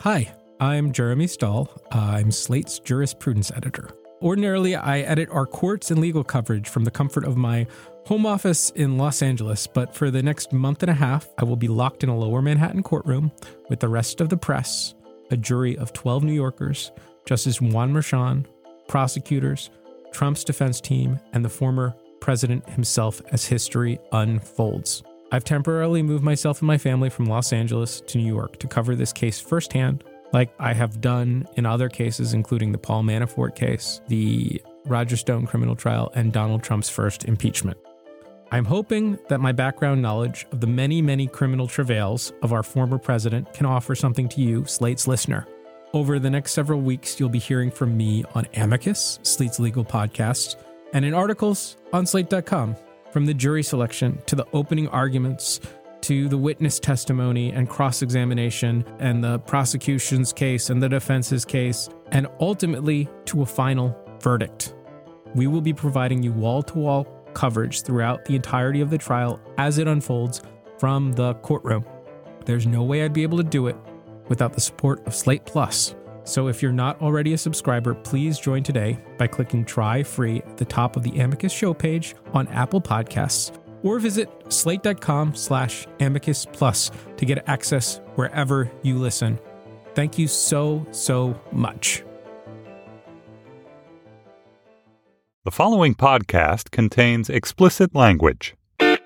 Hi, I'm Jeremy Stahl. I'm Slate's jurisprudence editor. Ordinarily, I edit our courts and legal coverage from the comfort of my home office in Los Angeles, but for the next month and a half, I will be locked in a lower Manhattan courtroom with the rest of the press, a jury of 12 New Yorkers, Justice Juan Merchan, prosecutors, Trump's defense team, and the former president himself as history unfolds. I've temporarily moved myself and my family from Los Angeles to New York to cover this case firsthand, like I have done in other cases, including the Paul Manafort case, the Roger Stone criminal trial, and Donald Trump's first impeachment. I'm hoping that my background knowledge of the many, many criminal travails of our former president can offer something to you, Slate's listener. Over the next several weeks, you'll be hearing from me on Amicus, Slate's legal podcast, and in articles on Slate.com. From the jury selection to the opening arguments to the witness testimony and cross-examination and the prosecution's case and the defense's case, and ultimately to a final verdict. We will be providing you wall-to-wall coverage throughout the entirety of the trial as it unfolds from the courtroom. There's no way I'd be able to do it without the support of Slate Plus. So if you're not already a subscriber, please join today by clicking Try Free at the top of the Amicus show page on Apple Podcasts, or visit slate.com/Amicus Plus to get access wherever you listen. Thank you so much. The following podcast contains explicit language.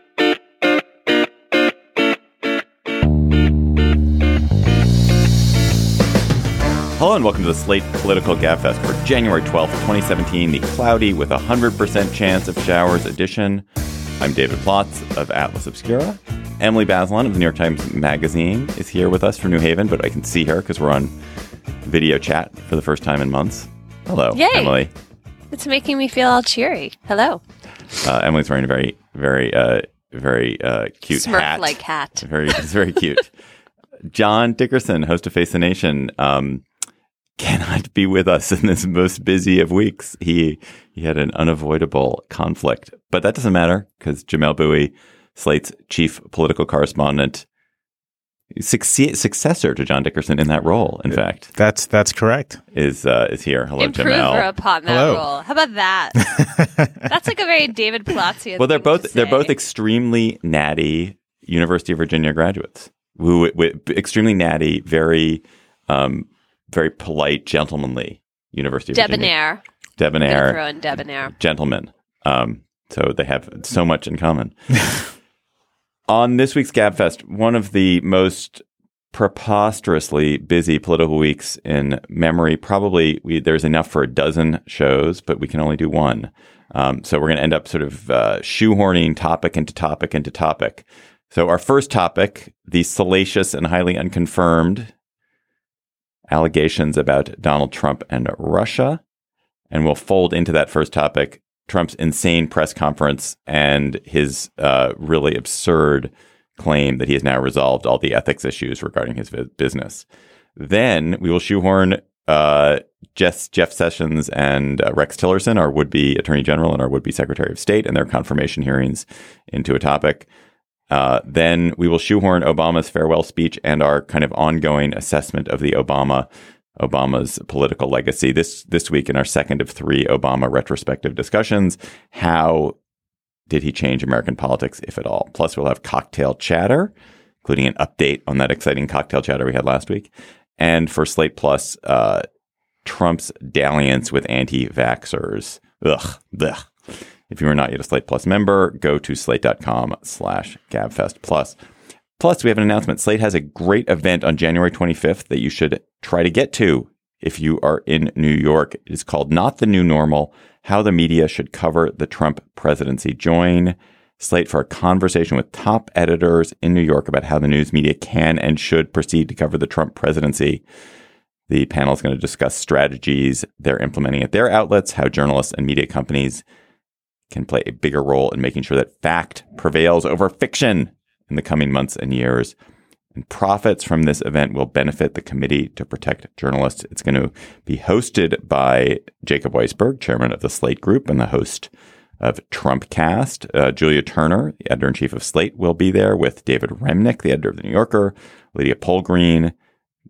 Hello and welcome to the Slate Political Gabfest for January 12th, 2017, the cloudy with 100% chance of showers edition. I'm David Plotz of Atlas Obscura. Emily Bazelon of the New York Times Magazine is here with us from New Haven, but I can see her because we're on video chat for the first time in months. Hello, Yay. Emily. It's making me feel all cheery. Hello. Emily's wearing a very cute Smurf-like hat. It's very cute. John Dickerson, host of Face the Nation, cannot be with us in this most busy of weeks. He had an unavoidable conflict, but that doesn't matter because Jamelle Bouie, Slate's chief political correspondent, successor to John Dickerson in that role. In fact, that's correct. Is here. Hello, Improver Jamelle. upon that role. How about that? That's like a very David Plotzian. Well, they're both extremely natty University of Virginia graduates. Extremely natty, very polite, gentlemanly University of Virginia. Debonair. Throw in debonair. Gentlemen. So they have so much in common. On this week's Gabfest, one of the most preposterously busy political weeks in memory. Probably there's enough for a dozen shows, but we can only do one. So we're going to end up sort of shoehorning topic into topic into topic. So our first topic, the salacious and highly unconfirmed allegations about Donald Trump and Russia. And we'll fold into that first topic Trump's insane press conference and his really absurd claim that he has now resolved all the ethics issues regarding his business. Then we will shoehorn Jeff Sessions and Rex Tillerson, our would-be Attorney General and our would-be Secretary of State, and their confirmation hearings into a topic. Then we will shoehorn Obama's farewell speech and our kind of ongoing assessment of the Obama's political legacy this week in our second of three Obama retrospective discussions. How did he change American politics, if at all? Plus, we'll have cocktail chatter, including an update on that exciting cocktail chatter we had last week. And for Slate Plus, Trump's dalliance with anti-vaxxers. Ugh. If you are not yet a Slate Plus member, go to slate.com/Gabfest Plus. Plus, we have an announcement. Slate has a great event on January 25th that you should try to get to if you are in New York. It is called Not the New Normal, How the Media Should Cover the Trump Presidency. Join Slate for a conversation with top editors in New York about how the news media can and should proceed to cover the Trump presidency. The panel is going to discuss strategies they're implementing at their outlets, how journalists and media companies can play a bigger role in making sure that fact prevails over fiction in the coming months and years. And profits from this event will benefit the Committee to Protect Journalists. It's going to be hosted by Jacob Weisberg, chairman of the Slate Group and the host of Trumpcast. Julia Turner, the editor-in-chief of Slate, will be there with David Remnick, the editor of The New Yorker, Lydia Polgreen,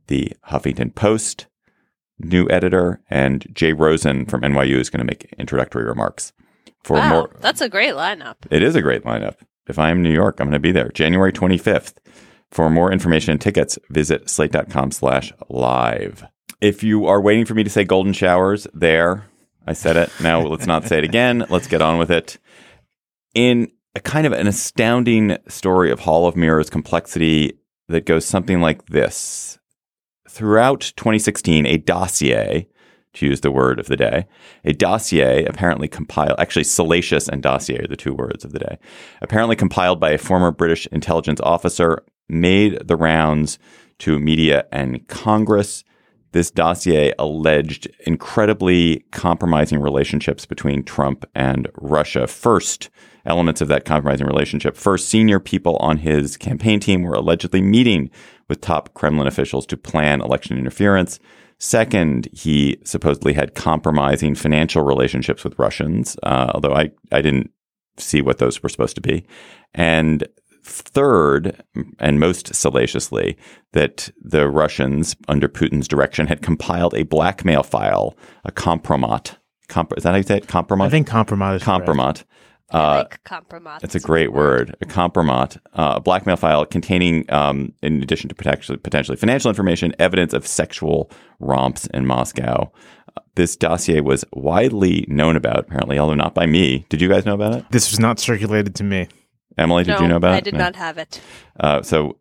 the Huffington Post new editor, and Jay Rosen from NYU is going to make introductory remarks. Wow, that's a great lineup. It is a great lineup. If I am in New York, I'm going to be there January 25th. For more information and tickets, visit slate.com/live. If you are waiting for me to say golden showers, there, I said it. Now let's not say it again. Let's get on with it. In a kind of an astounding story of Hall of Mirrors complexity that goes something like this. Throughout 2016, a dossier, to use the word of the day, a dossier apparently compiled, actually salacious and dossier are the two words of the day, apparently compiled by a former British intelligence officer, made the rounds to media and Congress. This dossier alleged incredibly compromising relationships between Trump and Russia. First, elements of that compromising relationship. First, senior people on his campaign team were allegedly meeting with top Kremlin officials to plan election interference. Second, he supposedly had compromising financial relationships with Russians, although I didn't see what those were supposed to be. And third, and most salaciously, that the Russians, under Putin's direction, had compiled a blackmail file, a compromat. Is that how you say it? Compromat? I think compromat is compromat. I like compromat. It's a great word. A compromat, a blackmail file containing, in addition to potentially financial information, evidence of sexual romps in Moscow. This dossier was widely known about, apparently, although not by me. Did you guys know about it? This was not circulated to me. Emily, did you know about it? I did not have it. So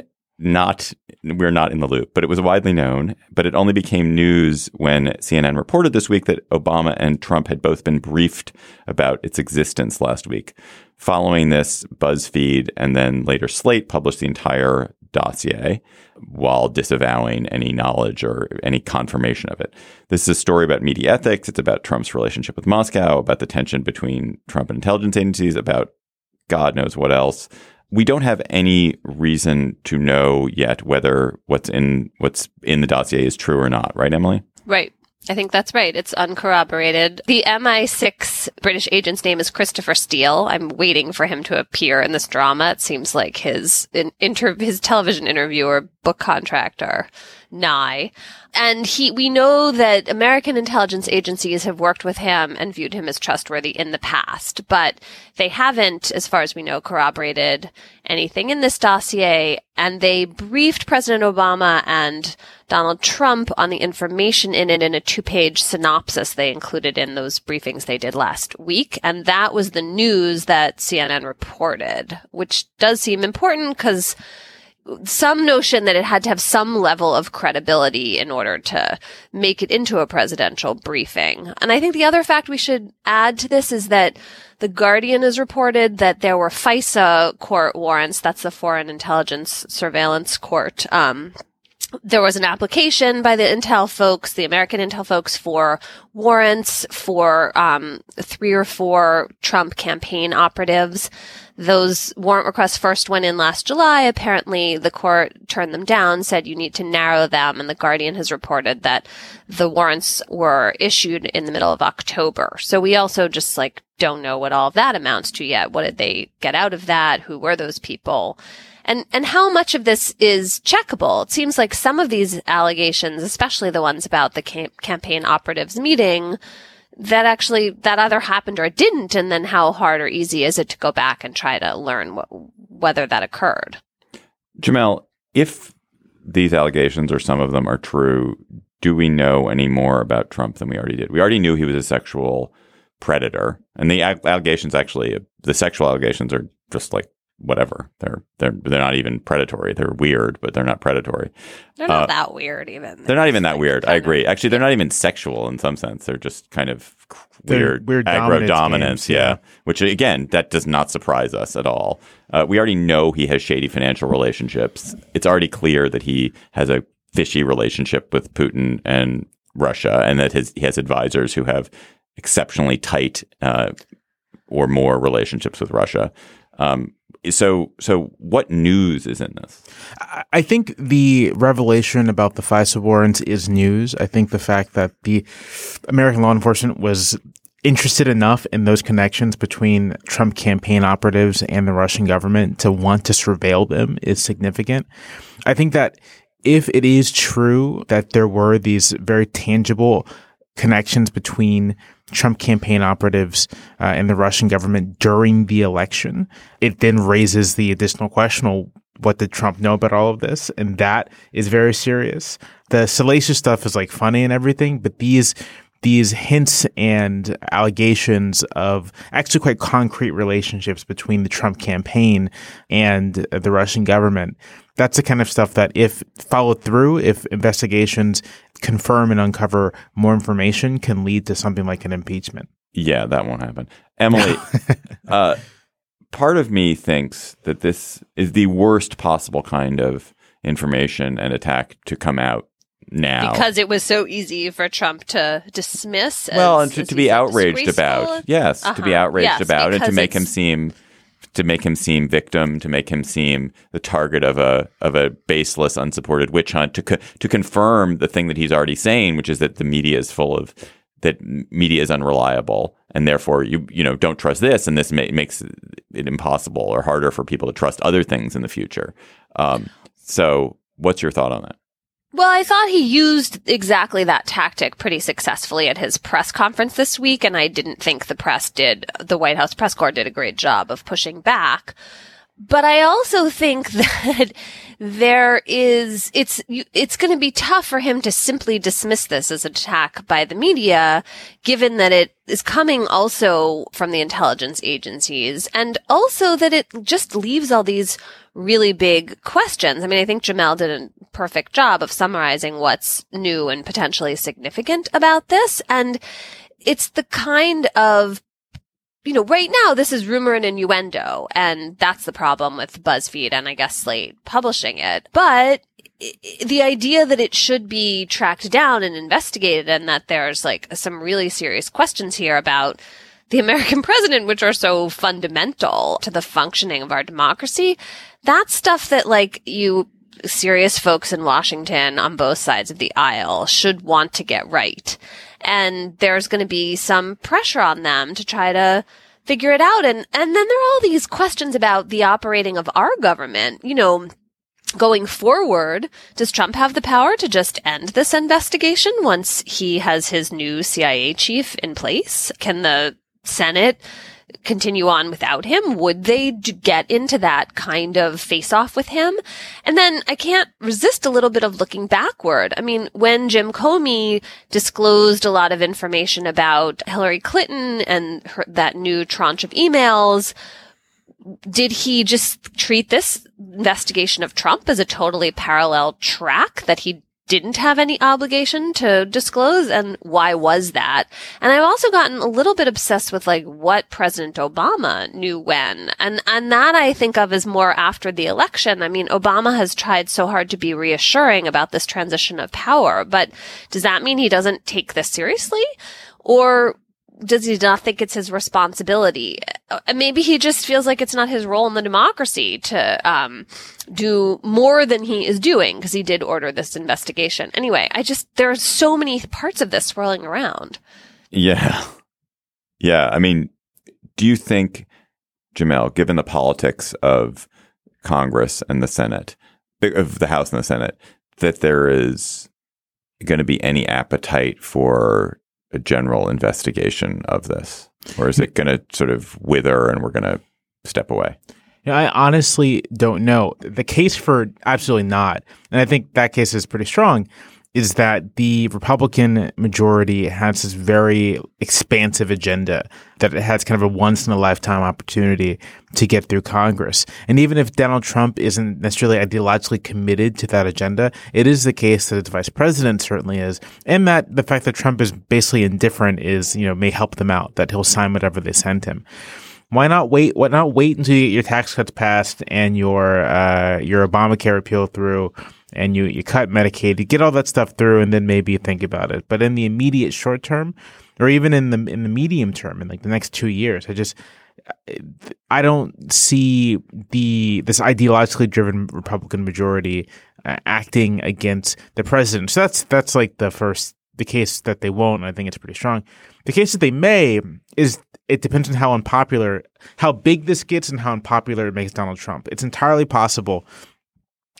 we're not in the loop, but it was widely known. But it only became news when CNN reported this week that Obama and Trump had both been briefed about its existence last week. Following this, BuzzFeed and then later Slate published the entire dossier while disavowing any knowledge or any confirmation of it. This is a story about media ethics. It's about Trump's relationship with Moscow, about the tension between Trump and intelligence agencies, about God knows what else. We don't have any reason to know yet whether what's in the dossier is true or not, right, Emily? Right. I think that's right. It's uncorroborated. The MI6 British agent's name is Christopher Steele. I'm waiting for him to appear in this drama. It seems like his television interview or book contract are nigh. And we know that American intelligence agencies have worked with him and viewed him as trustworthy in the past, but they haven't, as far as we know, corroborated anything in this dossier. And they briefed President Obama and Donald Trump on the information in it in a 2-page synopsis they included in those briefings they did last week. And that was the news that CNN reported, which does seem important because some notion that it had to have some level of credibility in order to make it into a presidential briefing. And I think the other fact we should add to this is that The Guardian has reported that there were FISA court warrants. That's the Foreign Intelligence Surveillance Court. There was an application by the Intel folks, the American Intel folks, for warrants for 3 or 4 Trump campaign operatives. Those warrant requests first went in last July. Apparently, the court turned them down, said you need to narrow them, and The Guardian has reported that the warrants were issued in the middle of October. So we also just don't know what all of that amounts to yet. What did they get out of that? Who were those people? And how much of this is checkable? It seems like some of these allegations, especially the ones about the campaign operatives meeting, that either happened or it didn't, and then how hard or easy is it to go back and try to learn whether that occurred? Jamel, if these allegations or some of them are true, do we know any more about Trump than we already did? We already knew he was a sexual predator, and the allegations the sexual allegations are just whatever. They're not even predatory. They're weird, but they're not predatory. They're not that weird even. They're not even that weird. I agree. Actually, they're not even sexual in some sense. They're just kind of weird aggro dominance. Yeah. Which again, that does not surprise us at all. We already know he has shady financial relationships. It's already clear that he has a fishy relationship with Putin and Russia, and that he has advisors who have exceptionally tight or more relationships with Russia. So what news is in this? I think the revelation about the FISA warrants is news. I think the fact that the American law enforcement was interested enough in those connections between Trump campaign operatives and the Russian government to want to surveil them is significant. I think that if it is true that there were these very tangible connections between Trump campaign operatives and the Russian government during the election, it then raises the additional question, well, what did Trump know about all of this? And that is very serious. The salacious stuff is like funny and everything, but these hints and allegations of actually quite concrete relationships between the Trump campaign and the Russian government, that's the kind of stuff that if followed through, if investigations confirm and uncover more information, can lead to something like an impeachment. Yeah, that won't happen. Emily, part of me thinks that this is the worst possible kind of information and attack to come out now. Because it was so easy for Trump to dismiss. And to be outraged about. Yes, to be outraged about and to make him seem victim, to make him seem the target of a baseless, unsupported witch hunt, to confirm the thing that he's already saying, which is that the media is that media is unreliable, and therefore you don't trust this, and this makes it impossible or harder for people to trust other things in the future. So, what's your thought on that? Well, I thought he used exactly that tactic pretty successfully at his press conference this week, and I didn't think the White House press corps did a great job of pushing back. But I also think that it's going to be tough for him to simply dismiss this as an attack by the media, given that it is coming also from the intelligence agencies, and also that it just leaves all these really big questions. I mean, I think Jamelle did a perfect job of summarizing what's new and potentially significant about this. And it's the kind of, right now this is rumor and innuendo, and that's the problem with BuzzFeed and I guess Slate publishing it. But the idea that it should be tracked down and investigated, and that there's like some really serious questions here about the American president, which are so fundamental to the functioning of our democracy, that's stuff that you serious folks in Washington on both sides of the aisle should want to get right. And there's going to be some pressure on them to try to figure it out. And then there are all these questions about the operating of our government. Going forward, does Trump have the power to just end this investigation once he has his new CIA chief in place? Can the Senate continue on without him? Would they get into that kind of face-off with him? And then I can't resist a little bit of looking backward. I mean, when Jim Comey disclosed a lot of information about Hillary Clinton and that new tranche of emails, did he just treat this investigation of Trump as a totally parallel track that he didn't have any obligation to disclose? And why was that? And I've also gotten a little bit obsessed with what President Obama knew when. And that I think of as more after the election. I mean, Obama has tried so hard to be reassuring about this transition of power, but does that mean he doesn't take this seriously? Or does he not think it's his responsibility? Maybe he just feels like it's not his role in the democracy to do more than he is doing, because he did order this investigation. Anyway, there are so many parts of this swirling around. Yeah. I mean, do you think, Jamelle, given the politics of Congress and the Senate, of the House and the Senate, that there is going to be any appetite for a general investigation of this? Or is it going to sort of wither and we're going to step away? I honestly don't know. The case for absolutely not, and I think that case is pretty strong, is that the Republican majority has this very expansive agenda, that it has kind of a once-in-a-lifetime opportunity to get through Congress. And even if Donald Trump isn't necessarily ideologically committed to that agenda, it is the case that its vice president certainly is, and that the fact that Trump is basically indifferent is, may help them out, that he'll sign whatever they send him. Why not wait? Why not wait until you get your tax cuts passed and your Obamacare repeal through, and you cut Medicaid, you get all that stuff through, and then maybe you think about it. But in the immediate short term, or even in the medium term, in the next 2 years, I don't see this ideologically driven Republican majority acting against the president. So that's the case that they won't. And I think it's pretty strong. The case that they may is, it depends on how big this gets and how unpopular it makes Donald Trump. It's entirely possible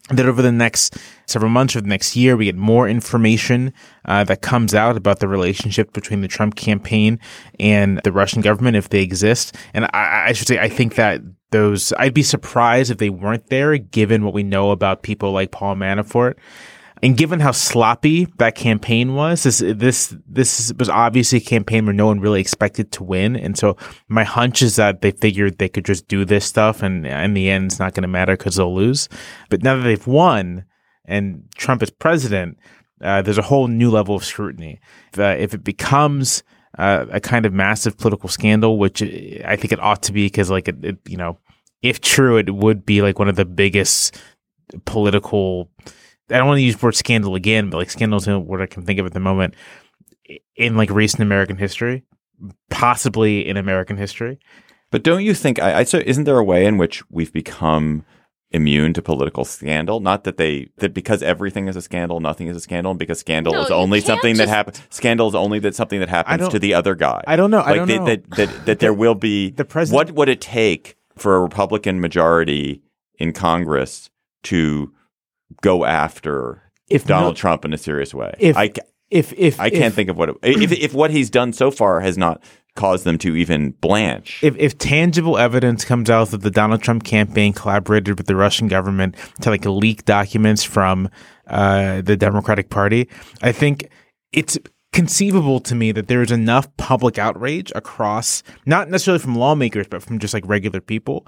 that over the next several months or the next year, we get more information that comes out about the relationship between the Trump campaign and the Russian government, if they exist. And I should say, I think that I'd be surprised if they weren't there, given what we know about people like Paul Manafort. And given how sloppy that campaign was, this was obviously a campaign where no one really expected to win. And so my hunch is that they figured they could just do this stuff, and in the end, it's not going to matter because they'll lose. But now that they've won and Trump is president, there's a whole new level of scrutiny. If it becomes a kind of massive political scandal, which I think it ought to be, because like it, if true, it would be like one of the biggest political. I don't want to use the word scandal again, but like scandal is what I can think of at the moment in like recent American history, possibly in American history. But don't you think, so isn't there a way in which we've become immune to political scandal? Not that because everything is a scandal, nothing is a scandal, and because scandal is only something that happens. Scandal is only something that happens to the other guy. I don't know. Like I don't know. That there will be. The president. What would it take for a Republican majority in Congress to go after Donald Trump in a serious way? I can't think of if what he's done so far has not caused them to even blanch. If tangible evidence comes out that the Donald Trump campaign collaborated with the Russian government to like leak documents from the Democratic Party, I think it's conceivable to me that there is enough public outrage across, not necessarily from lawmakers, but from just like regular people,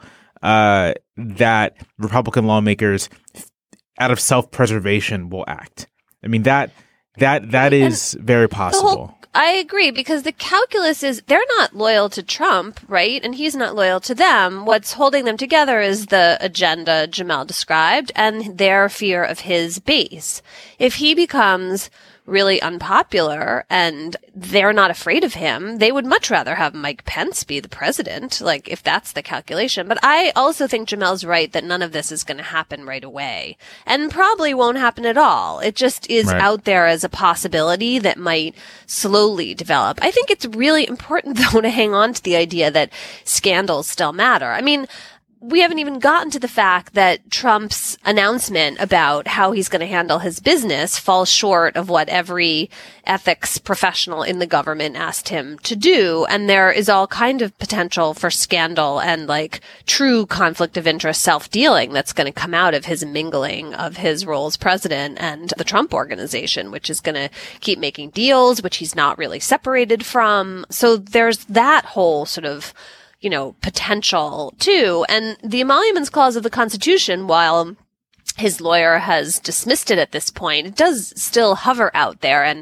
that Republican lawmakers, out of self-preservation, will act. I mean, that is very possible. I agree, because the calculus is they're not loyal to Trump, right? And he's not loyal to them. What's holding them together is the agenda Jamal described and their fear of his base. If he becomes really unpopular and they're not afraid of him, they would much rather have Mike Pence be the president, like if that's the calculation. But I also think Jamal's right that none of this is going to happen right away, and probably won't happen at all. It just is out there as a possibility that might slowly develop. I think it's really important, though, to hang on to the idea that scandals still matter. I mean, we haven't even gotten to the fact that Trump's announcement about how he's going to handle his business falls short of what every ethics professional in the government asked him to do. And there is all kind of potential for scandal and like true conflict of interest self-dealing that's going to come out of his mingling of his role as president and the Trump organization, which is going to keep making deals, which he's not really separated from. So there's that whole sort of potential too. And the emoluments clause of the Constitution, while his lawyer has dismissed it at this point, it does still hover out there. And,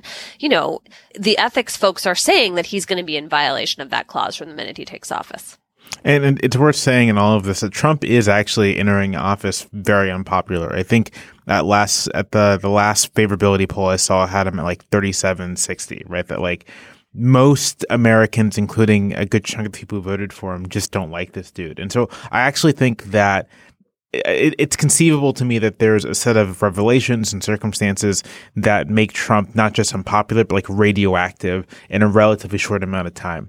the ethics folks are saying that he's going to be in violation of that clause from the minute he takes office. And it's worth saying in all of this that Trump is actually entering office very unpopular. I think the last favorability poll I saw had him at like 37-60, right? That like most Americans, including a good chunk of people who voted for him, just don't like this dude. And so I actually think that it's conceivable to me that there's a set of revelations and circumstances that make Trump not just unpopular, but like radioactive in a relatively short amount of time.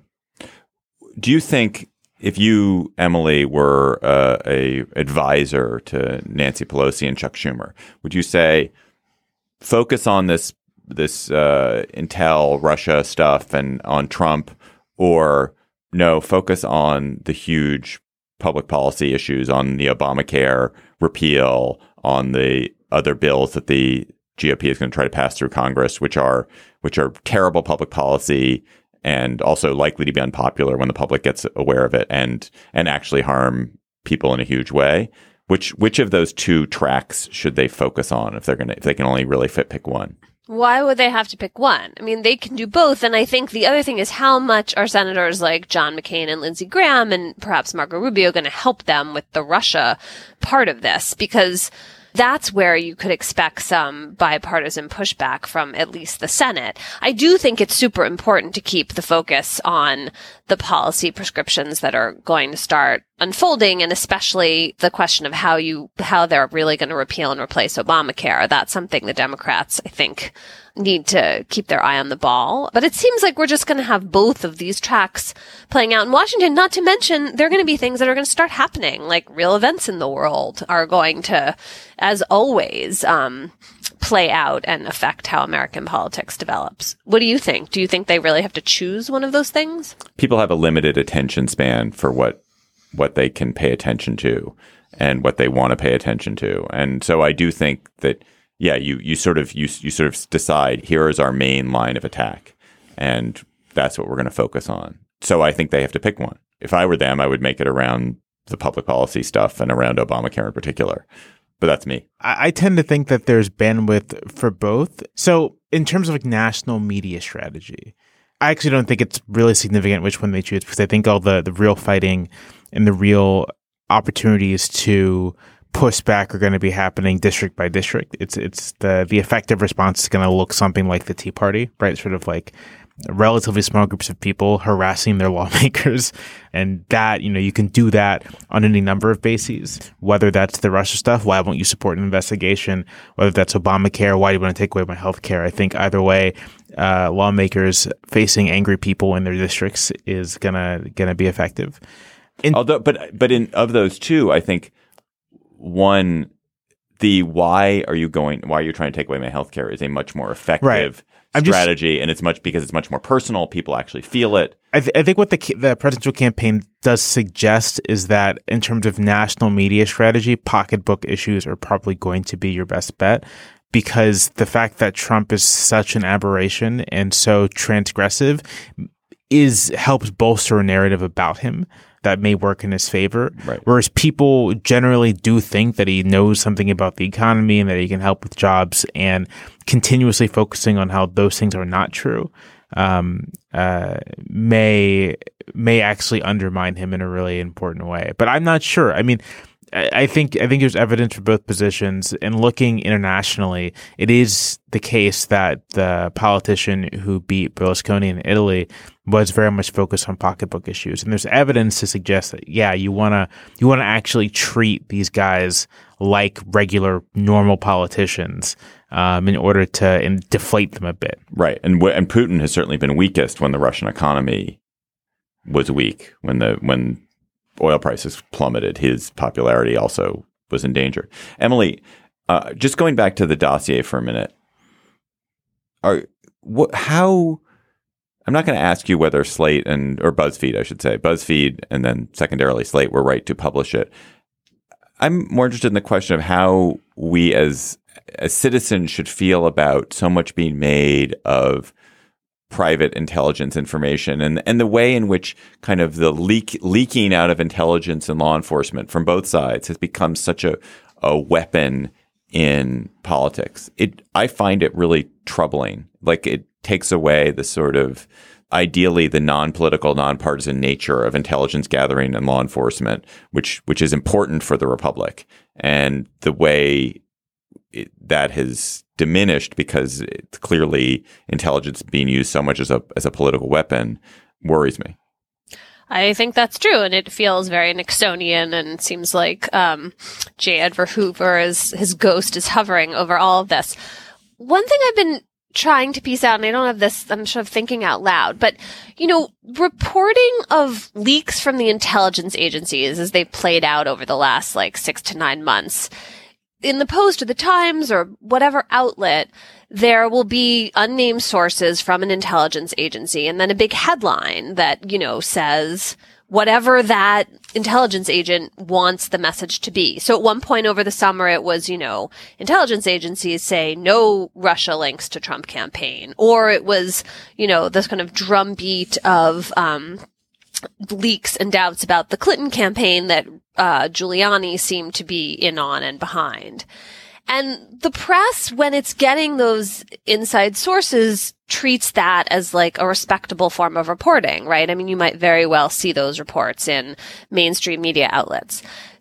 Do you think if you, Emily, were a advisor to Nancy Pelosi and Chuck Schumer, would you say focus on this intel Russia stuff and on Trump, or no, focus on the huge public policy issues, on the Obamacare repeal, on the other bills that the GOP is going to try to pass through Congress, which are terrible public policy and also likely to be unpopular when the public gets aware of it and actually harm people in a huge way? Which of those two tracks should they focus on if they can only really pick one? Why would they have to pick one? I mean, they can do both. And I think the other thing is how much are senators like John McCain and Lindsey Graham and perhaps Marco Rubio going to help them with the Russia part of this? Because that's where you could expect some bipartisan pushback from at least the Senate. I do think it's super important to keep the focus on the policy prescriptions that are going to start unfolding, and especially the question of how they're really going to repeal and replace Obamacare. That's something the Democrats, I think, need to keep their eye on the ball. But it seems like we're just going to have both of these tracks playing out in Washington, not to mention there are going to be things that are going to start happening, like real events in the world are going to, as always, play out and affect how American politics develops. What do you think? Do you think they really have to choose one of those things? People have a limited attention span for what they can pay attention to and what they want to pay attention to. And so I do think that, yeah, you sort of decide, here is our main line of attack, and that's what we're going to focus on. So I think they have to pick one. If I were them, I would make it around the public policy stuff and around Obamacare in particular. But that's me. I tend to think that there's bandwidth for both. So in terms of like national media strategy, I actually don't think it's really significant which one they choose, because I think all the real fighting and the real opportunities to push back are going to be happening district by district. It's the effective response is going to look something like the Tea Party, right? Sort of like relatively small groups of people harassing their lawmakers. And that, you can do that on any number of bases, whether that's the Russia stuff, why won't you support an investigation? Whether that's Obamacare, why do you want to take away my health care? I think either way, lawmakers facing angry people in their districts is gonna be effective. But of those two, I think one, why are you trying to take away my health care is a much more effective strategy, and it's much more personal. People actually feel it. I think what the presidential campaign does suggest is that in terms of national media strategy, pocketbook issues are probably going to be your best bet, because the fact that Trump is such an aberration and so transgressive helps bolster a narrative about him that may work in his favor. Right. Whereas people generally do think that he knows something about the economy and that he can help with jobs, and continuously focusing on how those things are not true may actually undermine him in a really important way. But I'm not sure. I mean, I think there's evidence for both positions. And looking internationally, it is the case that the politician who beat Berlusconi in Italy was very much focused on pocketbook issues. And there's evidence to suggest that, yeah, you want to actually treat these guys like regular, normal politicians in order to deflate them a bit. Right. And Putin has certainly been weakest when the Russian economy was weak, when oil prices plummeted. His popularity also was in danger. Emily, just going back to the dossier for a minute, I'm not going to ask you whether Slate or BuzzFeed, I should say, BuzzFeed and then secondarily Slate were right to publish it. I'm more interested in the question of how we as citizens should feel about so much being made of private intelligence information, and the way in which kind of the leaking out of intelligence and law enforcement from both sides has become such a weapon in politics. I find it really troubling. Like, it takes away the sort of, ideally, the non-political, non-partisan nature of intelligence gathering and law enforcement, which is important for the republic, and the way that has diminished because it's clearly intelligence being used so much as a political weapon worries me. I think that's true, and it feels very Nixonian, and it seems like J. Edgar Hoover, his ghost is hovering over all of this. One thing I've been trying to piece out, and I don't have this, I'm sort of thinking out loud, but, reporting of leaks from the intelligence agencies as they've played out over the last 6 to 9 months, in the Post or the Times or whatever outlet, there will be unnamed sources from an intelligence agency, and then a big headline that, says whatever that intelligence agent wants the message to be. So at one point over the summer, it was, intelligence agencies say no Russia links to Trump campaign, or it was, this kind of drumbeat of, leaks and doubts about the Clinton campaign that Giuliani seemed to be in on and behind. And the press, when it's getting those inside sources, treats that as a respectable form of reporting, right? I mean, you might very well see those reports in mainstream media outlets.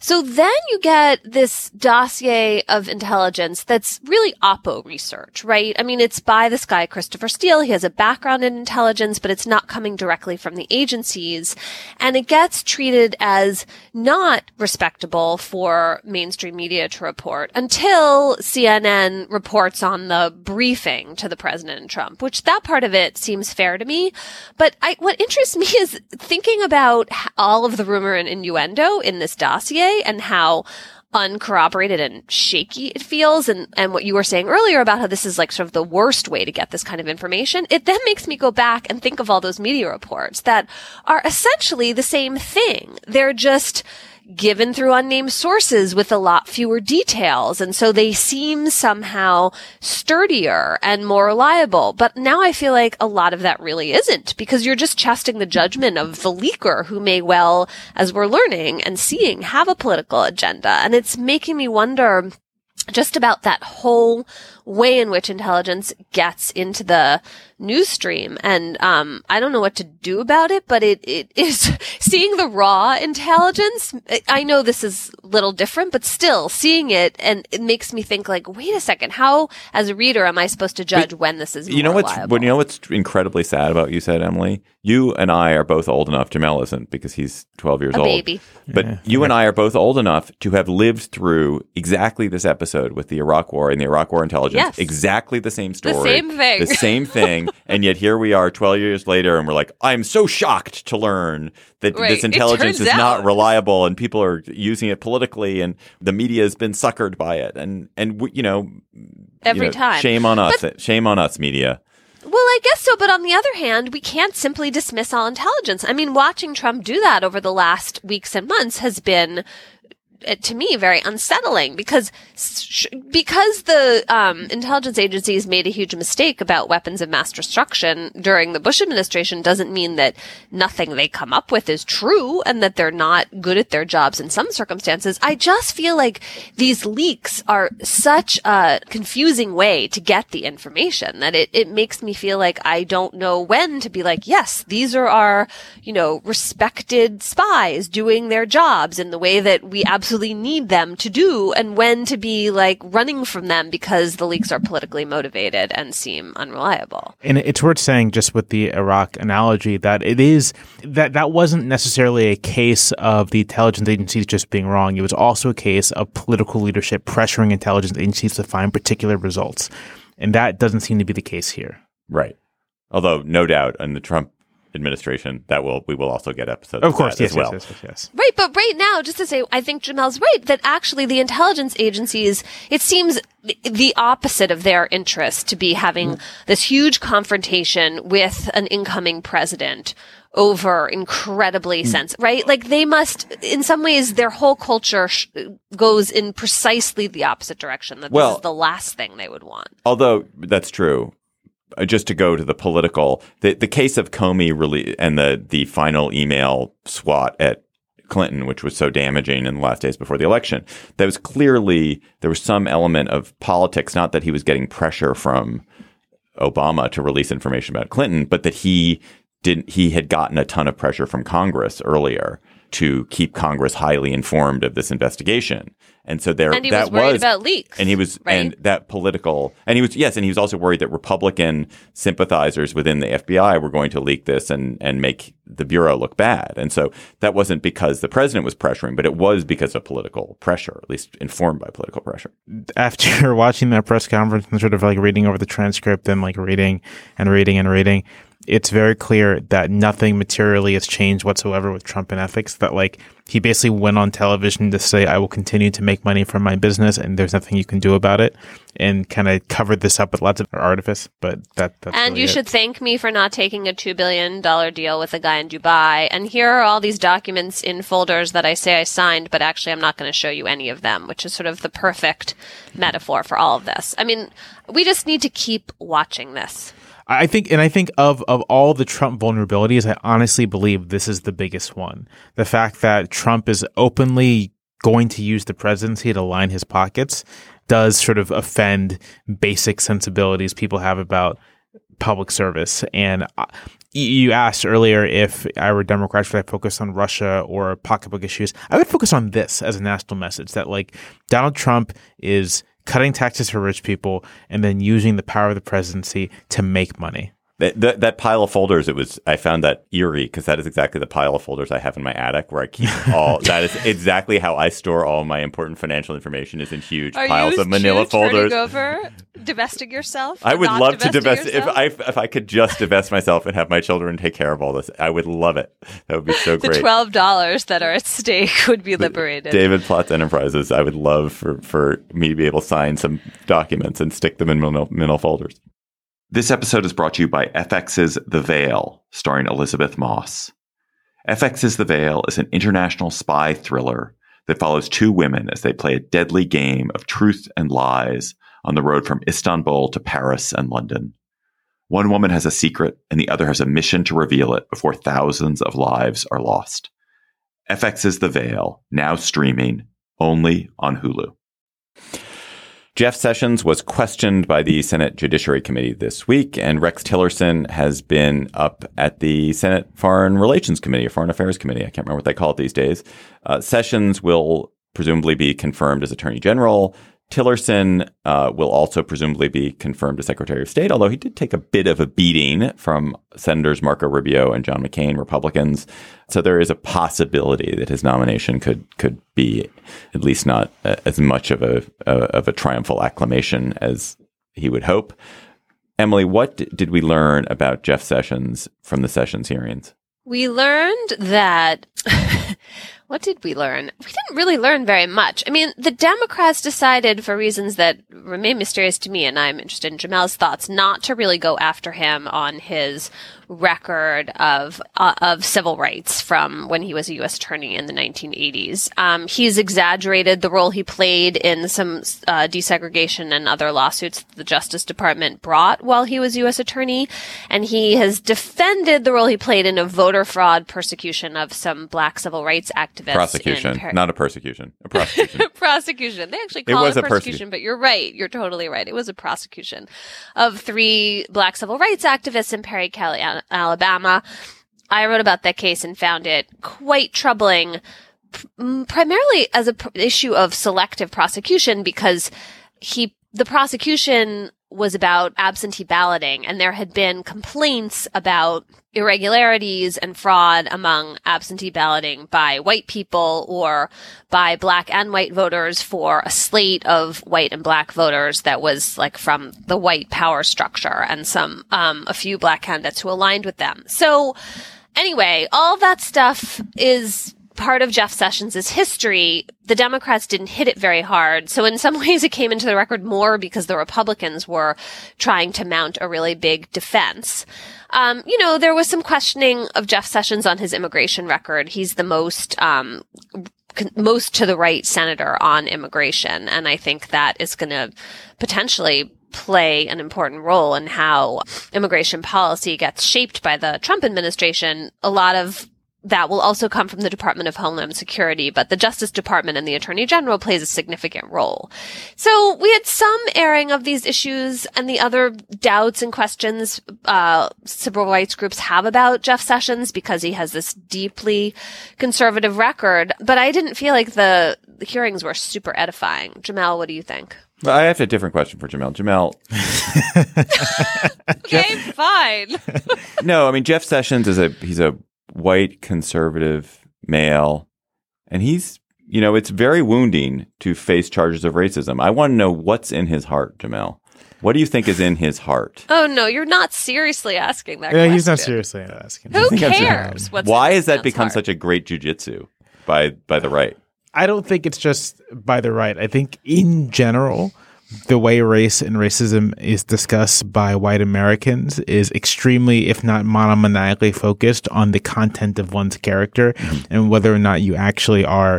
So then you get this dossier of intelligence that's really Oppo research, right? I mean, it's by this guy, Christopher Steele. He has a background in intelligence, but it's not coming directly from the agencies. And it gets treated as not respectable for mainstream media to report until CNN reports on the briefing to the president and Trump, which that part of it seems fair to me. But what interests me is thinking about all of the rumor and innuendo in this dossier and how uncorroborated and shaky it feels. And what you were saying earlier about how this is like sort of the worst way to get this kind of information. It then makes me go back and think of all those media reports that are essentially the same thing. They're just given through unnamed sources with a lot fewer details. And so they seem somehow sturdier and more reliable. But now I feel like a lot of that really isn't, because you're just trusting the judgment of the leaker who may well, as we're learning and seeing, have a political agenda. And it's making me wonder just about that whole way in which intelligence gets into the news stream. And I don't know what to do about it, but it is seeing the raw intelligence. I know this is a little different, but still seeing it, and it makes me think like, wait a second, how as a reader am I supposed to judge when this is more reliable? You know what's incredibly sad about what you said, Emily? You and I are both old enough. Jamel isn't, because he's 12 years old. Baby. But you and I are both old enough to have lived through exactly this episode with the Iraq War and the Iraq War intelligence. Yes. Exactly the same story. The same thing. The same thing. And yet here we are 12 years later, and we're like, I'm so shocked to learn that this intelligence is not reliable, and people are using it politically, and the media has been suckered by it. And Every time. Shame on us. Shame on us, media. Well, I guess so. But on the other hand, we can't simply dismiss all intelligence. I mean, watching Trump do that over the last weeks and months has been, to me, very unsettling, because the intelligence agencies made a huge mistake about weapons of mass destruction during the Bush administration doesn't mean that nothing they come up with is true and that they're not good at their jobs in some circumstances. I just feel like these leaks are such a confusing way to get the information that it makes me feel like I don't know when to be like, yes, these are our, respected spies doing their jobs in the way that we absolutely need them to do, and when to be like running from them because the leaks are politically motivated and seem unreliable. And it's worth saying, just with the Iraq analogy, that it is that wasn't necessarily a case of the intelligence agencies just being wrong. It was also a case of political leadership pressuring intelligence agencies to find particular results. And that doesn't seem to be the case here. Right. Although, no doubt, in the Trump administration, we will also get episodes of course, yes, as well. Yes. Right, but right now, just to say, I think Jamel's right that actually the intelligence agencies, it seems the opposite of their interest to be having this huge confrontation with an incoming president over incredibly right? Like they must, in some ways, their whole culture goes in precisely the opposite direction. That this is the last thing they would want. Although that's true. Just to go to the political, the case of Comey really, and the final email swat at Clinton, which was so damaging in the last days before the election, there was some element of politics, not that he was getting pressure from Obama to release information about Clinton, but that he had gotten a ton of pressure from Congress earlier to keep Congress highly informed of this investigation. And so he was worried about leaks. And he was, right? and that political, and he was also worried that Republican sympathizers within the FBI were going to leak this and make the Bureau look bad. And so that wasn't because the president was pressuring, but it was because of political pressure, at least informed by political pressure. After watching that press conference and sort of like reading over the transcript and like reading, it's very clear that nothing materially has changed whatsoever with Trump and ethics. That like he basically went on television to say, I will continue to make money from my business and there's nothing you can do about it, and kind of covered this up with lots of artifice. But that's and really you should thank me for not taking a $2 billion deal with a guy in Dubai. And here are all these documents in folders that I say I signed, but actually I'm not going to show you any of them, which is sort of the perfect metaphor for all of this. I mean, we just need to keep watching this. I think of all the Trump vulnerabilities, I honestly believe this is the biggest one. The fact that Trump is openly going to use the presidency to line his pockets does sort of offend basic sensibilities people have about public service. And you asked earlier if I were Democrat, should I focus on Russia or pocketbook issues? I would focus on this as a national message, that like Donald Trump is cutting taxes for rich people and then using the power of the presidency to make money. That pile of folders, I found that eerie because that is exactly the pile of folders I have in my attic where I keep all, that is exactly how I store all my important financial information, is in huge piles of manila folders. Are you turning over, divesting yourself? I would love to divest, yourself? if I could just divest myself and have my children take care of all this, I would love it. That would be so great. The $12 that are at stake would be liberated. David Plotz Enterprises, I would love for me to be able to sign some documents and stick them in manila folders. This episode is brought to you by FX's The Veil, starring Elizabeth Moss. FX's The Veil is an international spy thriller that follows two women as they play a deadly game of truth and lies on the road from Istanbul to Paris and London. One woman has a secret, and the other has a mission to reveal it before thousands of lives are lost. FX's The Veil, now streaming only on Hulu. Jeff Sessions was questioned by the Senate Judiciary Committee this week, and Rex Tillerson has been up at the Senate Foreign Relations Committee or Foreign Affairs Committee. I can't remember what they call it these days. Sessions will presumably be confirmed as Attorney General. Tillerson will also presumably be confirmed as Secretary of State, although he did take a bit of a beating from Senators Marco Rubio and John McCain, Republicans. So there is a possibility that his nomination could be at least not as much of a triumphal acclamation as he would hope. Emily, what did we learn about Jeff Sessions from the Sessions hearings? We learned that... What did we learn? We didn't really learn very much. I mean, the Democrats decided, for reasons that remain mysterious to me, and I'm interested in Jamel's thoughts, not to really go after him on his record of civil rights from when he was a U.S. attorney in the 1980s. He's exaggerated the role he played in some desegregation and other lawsuits that the Justice Department brought while he was U.S. attorney, and he has defended the role he played in a voter fraud persecution of some black civil rights activists. Prosecution, not a persecution. A prosecution. Prosecution. They actually call it a persecution, but you're right. You're totally right. It was a prosecution of 3 black civil rights activists in Perry County, Alabama. I wrote about that case and found it quite troubling, primarily as an issue of selective prosecution, because the prosecution was about absentee balloting, and there had been complaints about irregularities and fraud among absentee balloting by white people or by black and white voters for a slate of white and black voters that was like from the white power structure and a few black candidates who aligned with them. So anyway, all that stuff is part of Jeff Sessions' history. The Democrats didn't hit it very hard. So in some ways it came into the record more because the Republicans were trying to mount a really big defense. There was some questioning of Jeff Sessions on his immigration record. He's the most to the right senator on immigration. And I think that is going to potentially play an important role in how immigration policy gets shaped by the Trump administration. A lot of that will also come from the Department of Homeland Security, but the Justice Department and the Attorney General plays a significant role. So we had some airing of these issues and the other doubts and questions civil rights groups have about Jeff Sessions because he has this deeply conservative record. But I didn't feel like the hearings were super edifying. Jamel, what do you think? Well, I have a different question for Jamel. Okay, fine. No, I mean, Jeff Sessions he's a white conservative male, and he's, it's very wounding to face charges of racism. I want to know what's in his heart, Jamel. What do you think is in his heart? Oh, no, you're not seriously asking that question. Yeah, he's not seriously asking. Who cares? Why has that become such a great jujitsu by the right? I don't think it's just by the right. I think in general, the way race and racism is discussed by white Americans is extremely, if not monomaniacally focused on the content of one's character and whether or not you actually are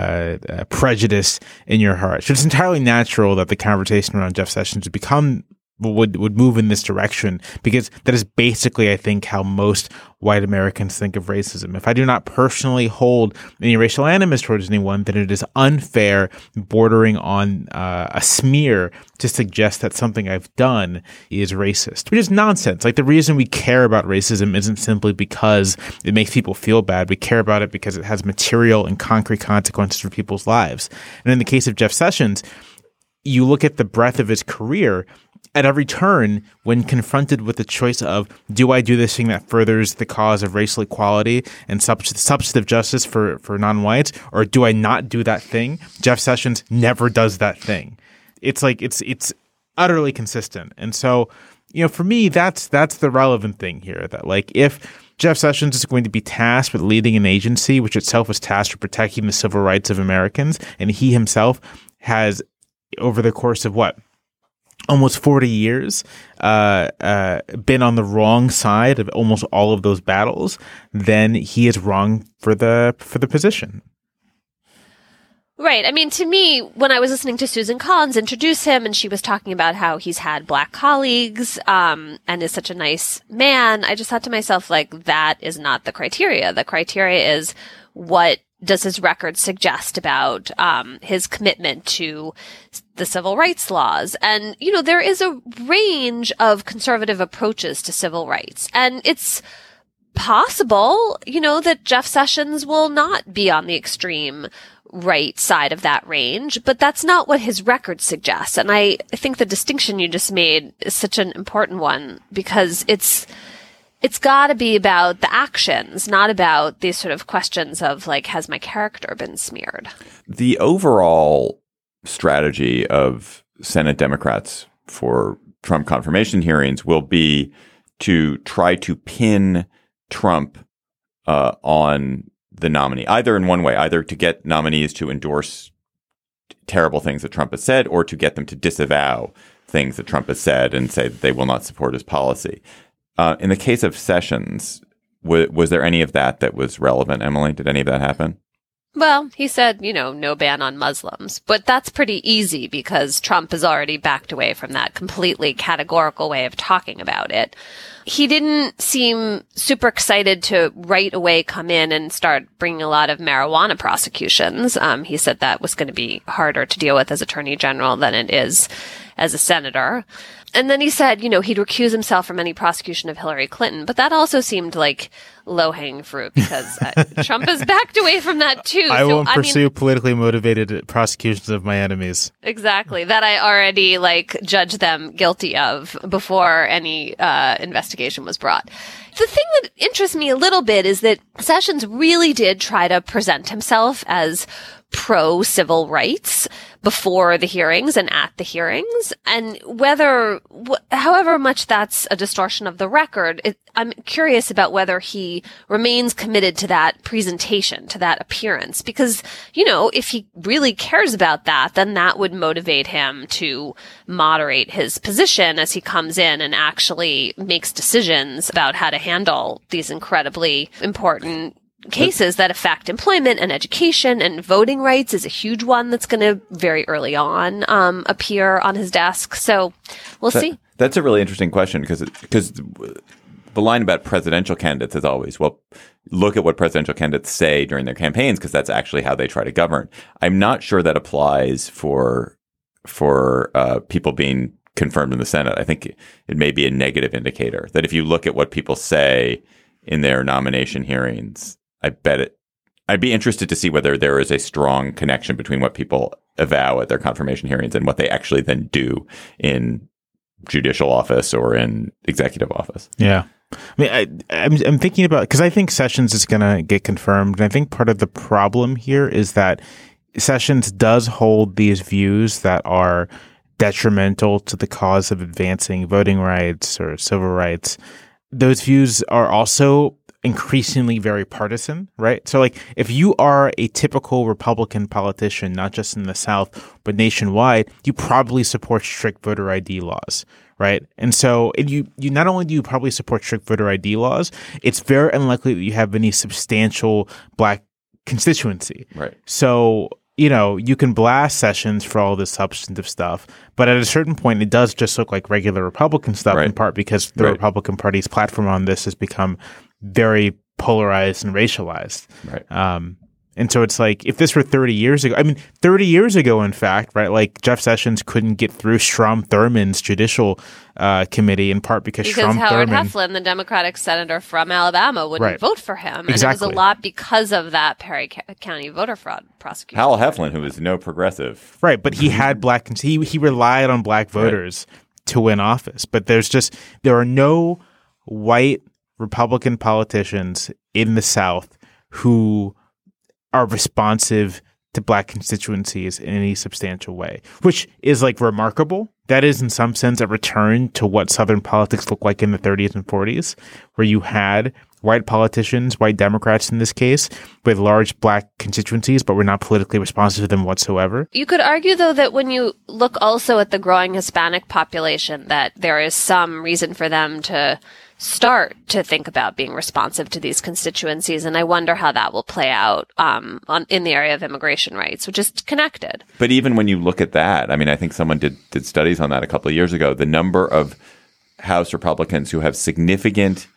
prejudiced in your heart. So it's entirely natural that the conversation around Jeff Sessions would become would move in this direction, because that is basically, I think, how most white Americans think of racism. If I do not personally hold any racial animus towards anyone, then it is unfair, bordering on a smear, to suggest that something I've done is racist, which is nonsense. Like, the reason we care about racism isn't simply because it makes people feel bad. We care about it because it has material and concrete consequences for people's lives. And in the case of Jeff Sessions, you look at the breadth of his career. At every turn, when confronted with the choice of, do I do this thing that furthers the cause of racial equality and substantive justice for non-whites, or do I not do that thing? Jeff Sessions never does that thing. It's like it's utterly consistent. And so, for me, that's the relevant thing here. That, like, if Jeff Sessions is going to be tasked with leading an agency which itself was tasked with protecting the civil rights of Americans, and he himself has, over the course of almost 40 years, been on the wrong side of almost all of those battles, then he is wrong for the position. Right. I mean, to me, when I was listening to Susan Collins introduce him, and she was talking about how he's had black colleagues, and is such a nice man, I just thought to myself, like, that is not the criteria. The criteria is, what does his record suggest about his commitment to the civil rights laws? And, there is a range of conservative approaches to civil rights. And it's possible, that Jeff Sessions will not be on the extreme right side of that range, but that's not what his record suggests. And I think the distinction you just made is such an important one, because it's got to be about the actions, not about these sort of questions of, like, has my character been smeared? The overall strategy of Senate Democrats for Trump confirmation hearings will be to try to pin Trump on the nominee, either in one way, either to get nominees to endorse terrible things that Trump has said, or to get them to disavow things that Trump has said and say that they will not support his policy. In the case of Sessions, was there any of that was relevant, Emily? Did any of that happen? Well, he said, no ban on Muslims, but that's pretty easy because Trump has already backed away from that completely categorical way of talking about it. He didn't seem super excited to right away come in and start bringing a lot of marijuana prosecutions. He said that was going to be harder to deal with as Attorney General than it is as a senator. And then he said, he'd recuse himself from any prosecution of Hillary Clinton. But that also seemed like low-hanging fruit, because Trump has backed away from that too. I won't pursue politically motivated prosecutions of my enemies. Exactly. That I already judged them guilty of before any investigation was brought. The thing that interests me a little bit is that Sessions really did try to present himself as pro-civil rights before the hearings and at the hearings. And however much that's a distortion of the record, I'm curious about whether he remains committed to that presentation, to that appearance. Because, if he really cares about that, then that would motivate him to moderate his position as he comes in and actually makes decisions about how to handle these incredibly important cases that affect employment and education, and voting rights is a huge one that's going to very early on appear on his desk. So we'll see. That's a really interesting question, because the line about presidential candidates is always, well, look at what presidential candidates say during their campaigns, because that's actually how they try to govern. I'm not sure that applies for people being confirmed in the Senate. I think it may be a negative indicator that if you look at what people say in their nomination hearings, I'd be interested to see whether there is a strong connection between what people avow at their confirmation hearings and what they actually then do in judicial office or in executive office. Yeah. I mean, I'm thinking about, because I think Sessions is going to get confirmed. And I think part of the problem here is that Sessions does hold these views that are detrimental to the cause of advancing voting rights or civil rights. Those views are also increasingly very partisan, right? So if you are a typical Republican politician, not just in the South, but nationwide, you probably support strict voter ID laws, right? And so you not only do you probably support strict voter ID laws, it's very unlikely that you have any substantial Black constituency. Right. So you can blast Sessions for all this substantive stuff, but at a certain point, it does just look like regular Republican stuff, in part because the Republican Party's platform on this has become very polarized and racialized. Right. And so it's like, if this were 30 years ago, 30 years ago, in fact, right, like Jeff Sessions couldn't get through Strom Thurmond's judicial committee in part because Strom Howard Thurmond, Heflin, the Democratic senator from Alabama, wouldn't vote for him. Exactly. And it was a lot because of that Perry County voter fraud prosecution. Hal Heflin, who is no progressive. Right, but he had he relied on black voters to win office. But there are no white Republican politicians in the South who are responsive to black constituencies in any substantial way, which is like remarkable. That is in some sense a return to what Southern politics looked like in the 30s and 40s, where you had white politicians, white Democrats in this case, with large black constituencies, but were not politically responsive to them whatsoever. You could argue, though, that when you look also at the growing Hispanic population, that there is some reason for them to start to think about being responsive to these constituencies. And I wonder how that will play out in the area of immigration rights, which is connected. But even when you look at that, I think someone did studies on that a couple of years ago, the number of House Republicans who have significant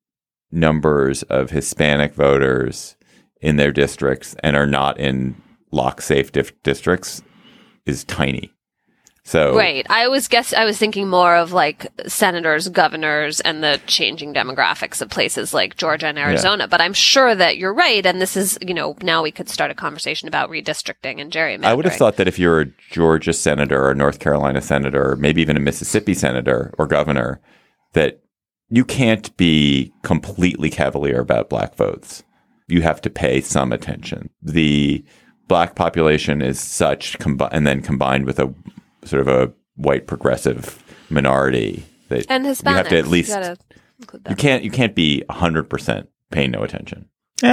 numbers of Hispanic voters in their districts and are not in lock-safe districts is tiny. So right. I was thinking more of like senators, governors, and the changing demographics of places like Georgia and Arizona. Yeah. But I'm sure that you're right. And this is, now we could start a conversation about redistricting and gerrymandering. I would have thought that if you're a Georgia senator or a North Carolina senator, or maybe even a Mississippi senator or governor, that you can't be completely cavalier about black votes. You have to pay some attention. The black population is such, and then combined with a sort of a white progressive minority that and Hispanics. You have to at least you can't be 100% paying no attention.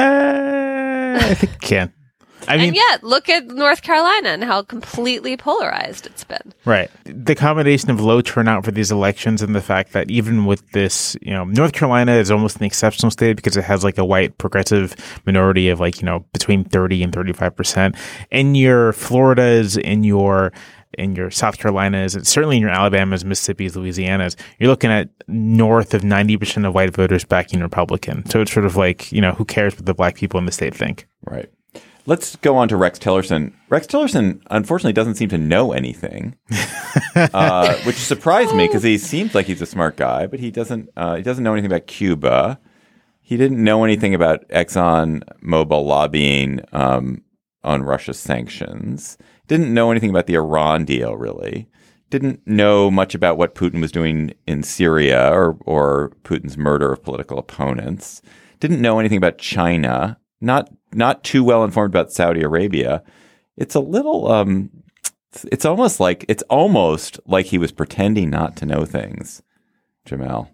I think you can. And yet, look at North Carolina and how completely polarized it's been. Right. The combination of low turnout for these elections and the fact that even with this, North Carolina is almost an exceptional state because it has like a white progressive minority of between 30 and 35%. And your Floridas, in your South Carolinas, and certainly in your Alabamas, Mississippi's, Louisianas, you're looking at north of 90% of white voters backing Republican. So it's sort of like, who cares what the black people in the state think? Right. Let's go on to Rex Tillerson. Rex Tillerson, unfortunately, doesn't seem to know anything, which surprised me because he seems like he's a smart guy, but he doesn't know anything about Cuba. He didn't know anything about ExxonMobil lobbying on Russia's sanctions. Didn't know anything about the Iran deal, really. Didn't know much about what Putin was doing in Syria or Putin's murder of political opponents. Didn't know anything about China. Not too well informed about Saudi Arabia. It's a little it's almost like he was pretending not to know things. Jamal.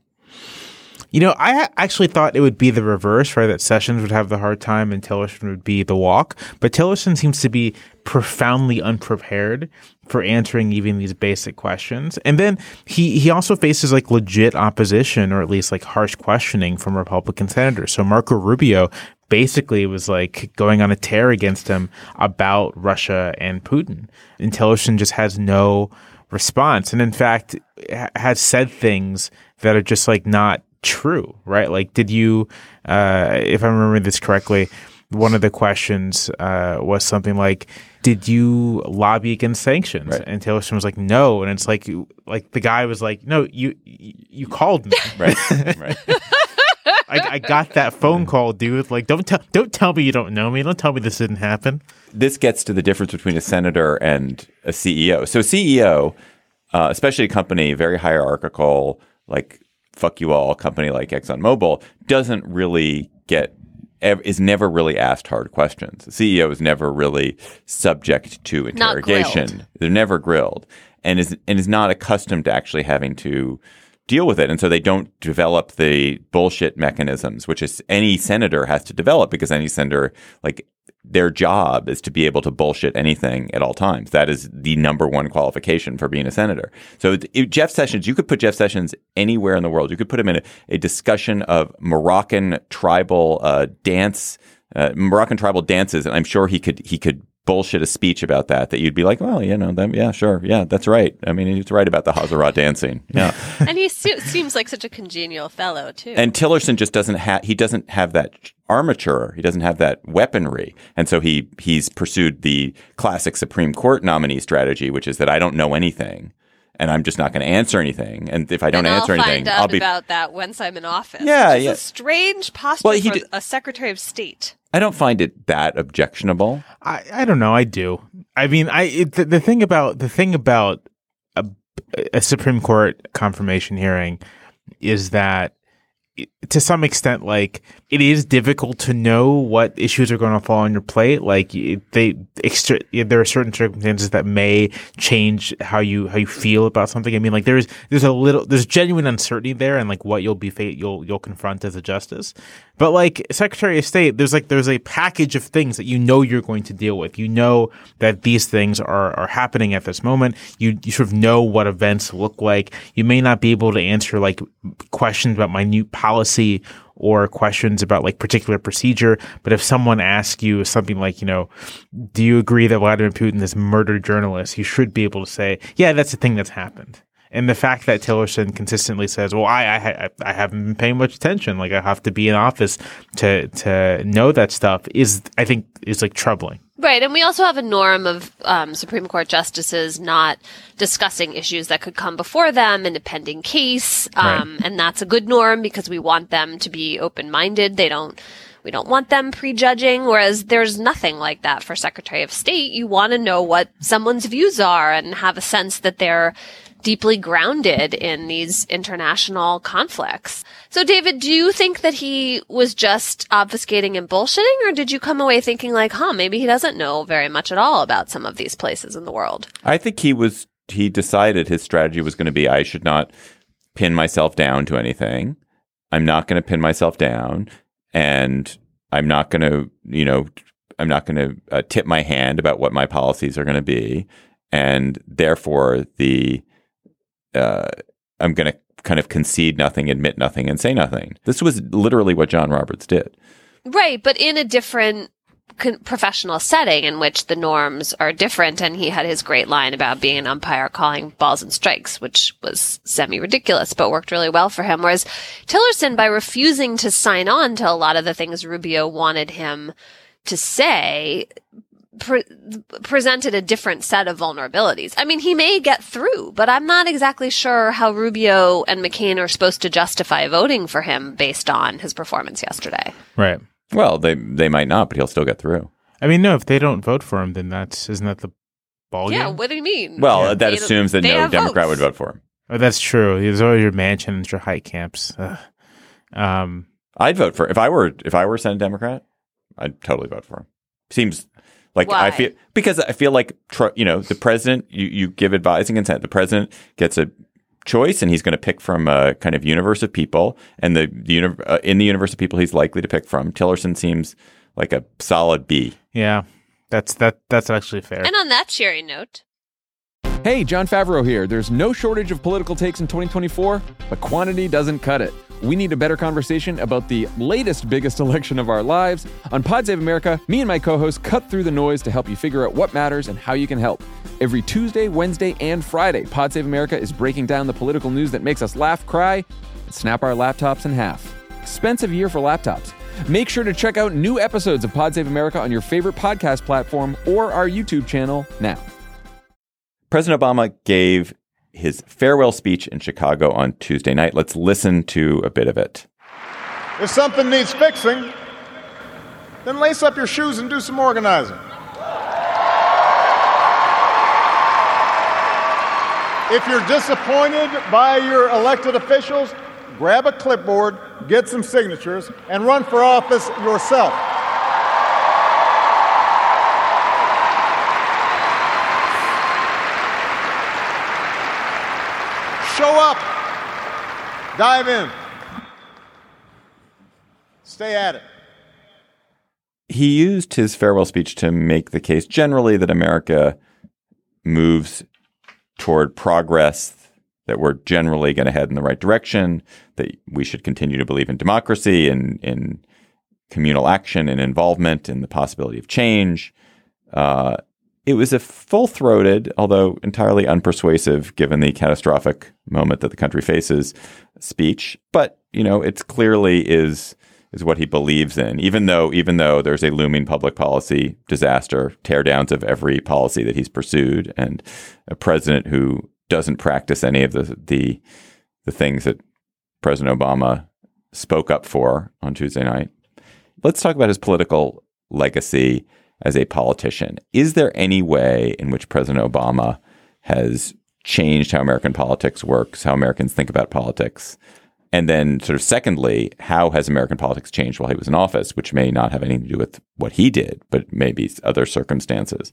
I actually thought it would be the reverse, right? That Sessions would have the hard time and Tillerson would be the walk. But Tillerson seems to be profoundly unprepared for answering even these basic questions. And then he also faces like legit opposition, or at least like harsh questioning from Republican senators. So Marco Rubio basically was like going on a tear against him about Russia and Putin. And Tillerson just has no response. And in fact, has said things that are just like not true, right? Like, did you, if I remember this correctly, one of the questions was something like, did you lobby against sanctions? Right. And Tillerson was like, no. And it's like the guy was like, no, you called me. Right. Right. I got that phone call, dude. Like, don't tell me you don't know me. Don't tell me this didn't happen. This gets to the difference between a senator and a CEO. So CEO, especially a company, very hierarchical, like fuck you all company like ExxonMobil, doesn't really is never really asked hard questions. The CEO is never really subject to interrogation. They're never grilled, and is not accustomed to actually having to deal with it. And so they don't develop the bullshit mechanisms, which is any senator has to develop, because any senator, like, their job is to be able to bullshit anything at all times. That is the number one qualification for being a senator. So Jeff Sessions, you could put Jeff Sessions anywhere in the world. You could put him in a discussion of Moroccan tribal dances, and I'm sure he could bullshit a speech about that you'd be like, well, yeah, sure. Yeah, that's right. I mean, he's right about the Hazara dancing. Yeah. And he seems like such a congenial fellow, too. And Tillerson just doesn't have that armature. He doesn't have that weaponry. And so he's pursued the classic Supreme Court nominee strategy, which is that I don't know anything. And I'm just not going to answer anything. And if I don't answer anything, I'll find out about that once I'm in office. Yeah, which is a strange posture for a Secretary of State. I don't find it that objectionable. I don't know. I do. I mean, the thing about a Supreme Court confirmation hearing is that, to some extent, like, it is difficult to know what issues are going to fall on your plate. Like, there are certain circumstances that may change how you feel about something. I mean, like, there's genuine uncertainty there, and like what you'll confront as a justice. But like Secretary of State, there's a package of things that you're going to deal with. You know that these things are happening at this moment. You sort of know what events look like. You may not be able to answer like questions about minute policy or questions about like particular procedure. But if someone asks you something like, do you agree that Vladimir Putin has murdered journalists? You should be able to say, yeah, that's the thing that's happened. And the fact that Tillerson consistently says, well, I haven't been paying much attention. Like, I have to be in office to know that stuff is like troubling. Right. And we also have a norm of Supreme Court justices not discussing issues that could come before them in a pending case. Right. And that's a good norm because we want them to be open-minded. We don't want them prejudging, whereas there's nothing like that for Secretary of State. You want to know what someone's views are and have a sense that they're deeply grounded in these international conflicts. So, David, do you think that he was just obfuscating and bullshitting, or did you come away thinking like, maybe he doesn't know very much at all about some of these places in the world? I think he decided his strategy was going to be, I should not pin myself down to anything. I'm not going to pin myself down, and I'm not going to, tip my hand about what my policies are going to be. And therefore I'm going to kind of concede nothing, admit nothing, and say nothing. This was literally what John Roberts did. Right, but in a different professional setting in which the norms are different. And he had his great line about being an umpire calling balls and strikes, which was semi-ridiculous, but worked really well for him. Whereas Tillerson, by refusing to sign on to a lot of the things Rubio wanted him to say, presented a different set of vulnerabilities. I mean, he may get through, but I'm not exactly sure how Rubio and McCain are supposed to justify voting for him based on his performance yesterday. Right. Well, they might not, but he'll still get through. I mean, no, if they don't vote for him, then isn't that the ballgame? Yeah, what do you mean? Well, that assumes that no Democrat would vote for him. Oh, that's true. There's always your Manchin and your Heitkamps. I'd vote for if I were Senate Democrat, I'd totally vote for him. Seems like Why? I feel like the president, you give advising consent. The president gets a choice, and he's going to pick from a kind of universe of people, and in the universe of people he's likely to pick from, Tillerson seems like a solid B. Yeah, that's actually fair. And on that cheery note. Hey, Jon Favreau here. There's no shortage of political takes in 2024, but quantity doesn't cut it. We need a better conversation about the latest biggest election of our lives. On Pod Save America, me and my co-hosts cut through the noise to help you figure out what matters and how you can help. Every Tuesday, Wednesday, and Friday, Pod Save America is breaking down the political news that makes us laugh, cry, and snap our laptops in half. Expensive year for laptops. Make sure to check out new episodes of Pod Save America on your favorite podcast platform or our YouTube channel now. President Obama gave his farewell speech in Chicago on Tuesday night. Let's listen to a bit of it. If something needs fixing, then lace up your shoes and do some organizing. If you're disappointed by your elected officials, grab a clipboard, get some signatures, and run for office yourself. Show up. Dive in. Stay at it. He used his farewell speech to make the case generally that America moves toward progress, that we're generally going to head in the right direction, that we should continue to believe in democracy and in communal action and involvement and the possibility of change. It was a full-throated, although entirely unpersuasive, given the catastrophic moment that the country faces, speech. But, it's clearly is what he believes in, even though there's a looming public policy disaster, teardowns of every policy that he's pursued, and a president who doesn't practice any of the things that President Obama spoke up for on Tuesday night. Let's talk about his political legacy as a politician. Is there any way in which President Obama has changed how American politics works, how Americans think about politics? And then sort of secondly, how has American politics changed while he was in office, which may not have anything to do with what he did, but maybe other circumstances?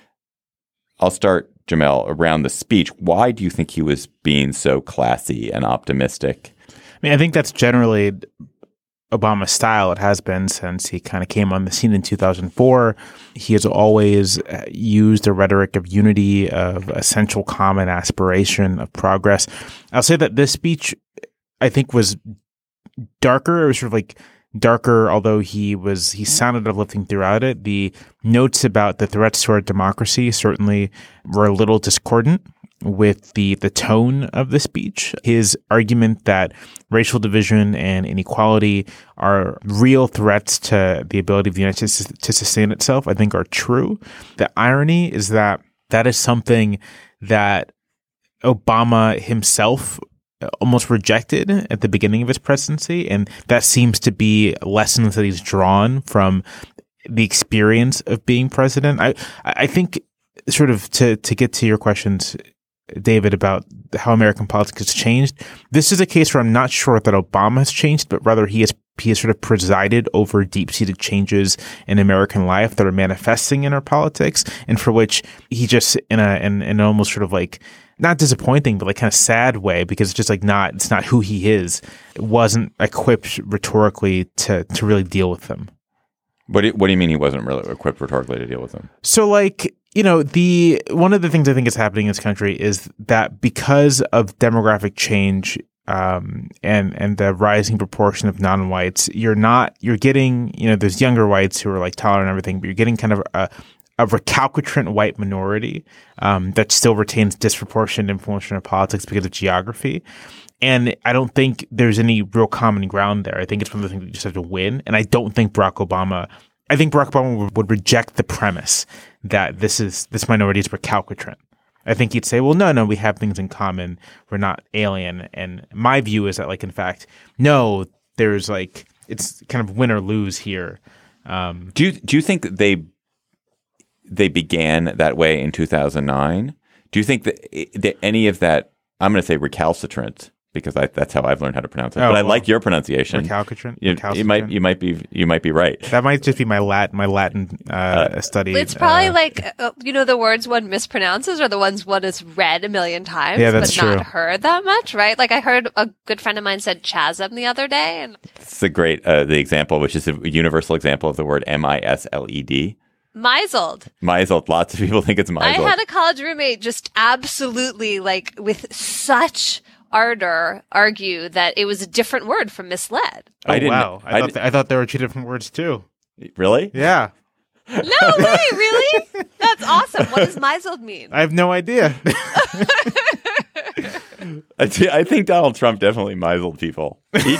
I'll start, Jamelle, around the speech. Why do you think he was being so classy and optimistic? I think that's generally Obama's style. It has been since he kind of came on the scene in 2004. He has always used a rhetoric of unity, of essential common aspiration, of progress. I'll say that this speech, I think, was darker. It was sort of like darker, although he sounded uplifting throughout it. The notes about the threats to our democracy certainly were a little discordant with the tone of the speech. His argument that racial division and inequality are real threats to the ability of the United States to sustain itself, I think, are true. The irony is that is something that Obama himself almost rejected at the beginning of his presidency, and that seems to be lessons that he's drawn from the experience of being president. I think, sort of to get to your questions, David, about how American politics has changed, this is a case where I'm not sure that Obama has changed, but rather he has sort of presided over deep-seated changes in American life that are manifesting in our politics, and for which he just, in an almost sort of like, not disappointing, but like kind of sad way, because it's just like it's not who he is. It wasn't equipped rhetorically to really deal with them. What do you mean he wasn't really equipped rhetorically to deal with them? So, like, one of the things I think is happening in this country is that because of demographic change and the rising proportion of non-whites, you're getting, there's younger whites who are like tolerant and everything, but you're getting kind of a recalcitrant white minority that still retains disproportionate influence in our politics because of geography. And I don't think there's any real common ground there. I think it's one of the things we just have to win. And I think Barack Obama would reject the premise that this minority is recalcitrant. I think he'd say, well, no, we have things in common. We're not alien. And my view is that, like, in fact, no, there's like, it's kind of win or lose here. Do you think that they began that way in 2009? Do you think that any of that, I'm going to say recalcitrant, because that's how I've learned how to pronounce it. But I like your pronunciation. Recalcitrant. You might be right. That might just be my Latin study. It's probably like the words one mispronounces are the ones one has read a million times, but true. Not heard that much, right? Like I heard a good friend of mine said chasm the other day, and it's a great the example, which is a universal example of the word misled. Misled. Misled. Lots of people think it's misled. I had a college roommate just absolutely, like, with such ardor argue that it was a different word from misled. Wow. I thought there were two different words too. Really? Yeah. No way, really? That's awesome. What does misled mean? I have no idea. I think Donald Trump definitely misled people. He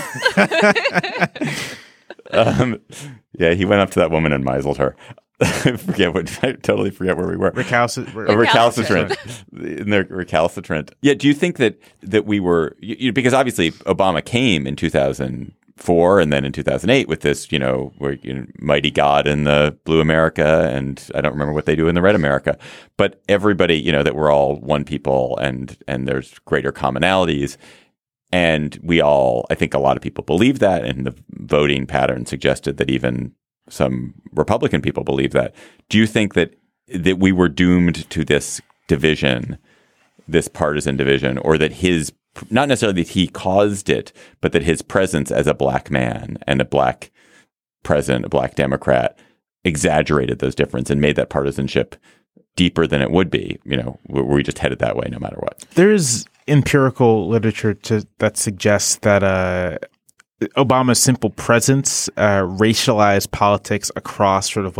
went up to that woman and misled her. I totally forget where we were. Recalcitrant. In the recalcitrant. Yeah. Do you think that we were, because obviously Obama came in 2004 and then in 2008 with this, mighty God in the blue America, and I don't remember what they do in the red America, but everybody, that we're all one people and there's greater commonalities. And I think a lot of people believe that, and the voting pattern suggested that even some Republican people believe that. Do you think that we were doomed to this division, this partisan division, or that not necessarily that he caused it, but that his presence as a black man and a black president, a black Democrat, exaggerated those differences and made that partisanship deeper than it would be? We just headed that way no matter what. There's empirical literature that suggests that Obama's simple presence racialized politics across sort of like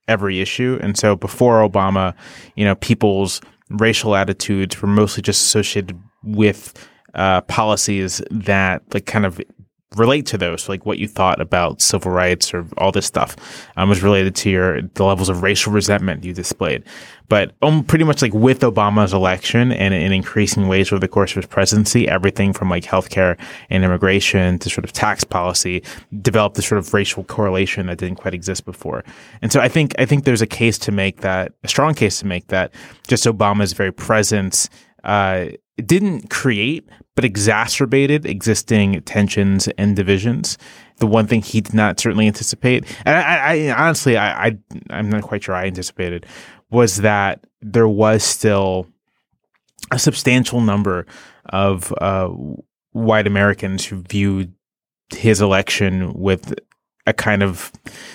every issue. And so before Obama, people's racial attitudes were mostly just associated with policies that kind of relate to those, like what you thought about civil rights or all this stuff was related to the levels of racial resentment you displayed. But pretty much with Obama's election and in increasing ways over the course of his presidency, everything from healthcare and immigration to sort of tax policy developed this sort of racial correlation that didn't quite exist before. And so I think there's a strong case to make that just Obama's very presence didn't create, but exacerbated existing tensions and divisions. The one thing he did not certainly anticipate, and I honestly, I'm not quite sure I anticipated, was that there was still a substantial number of white Americans who viewed his election with a kind of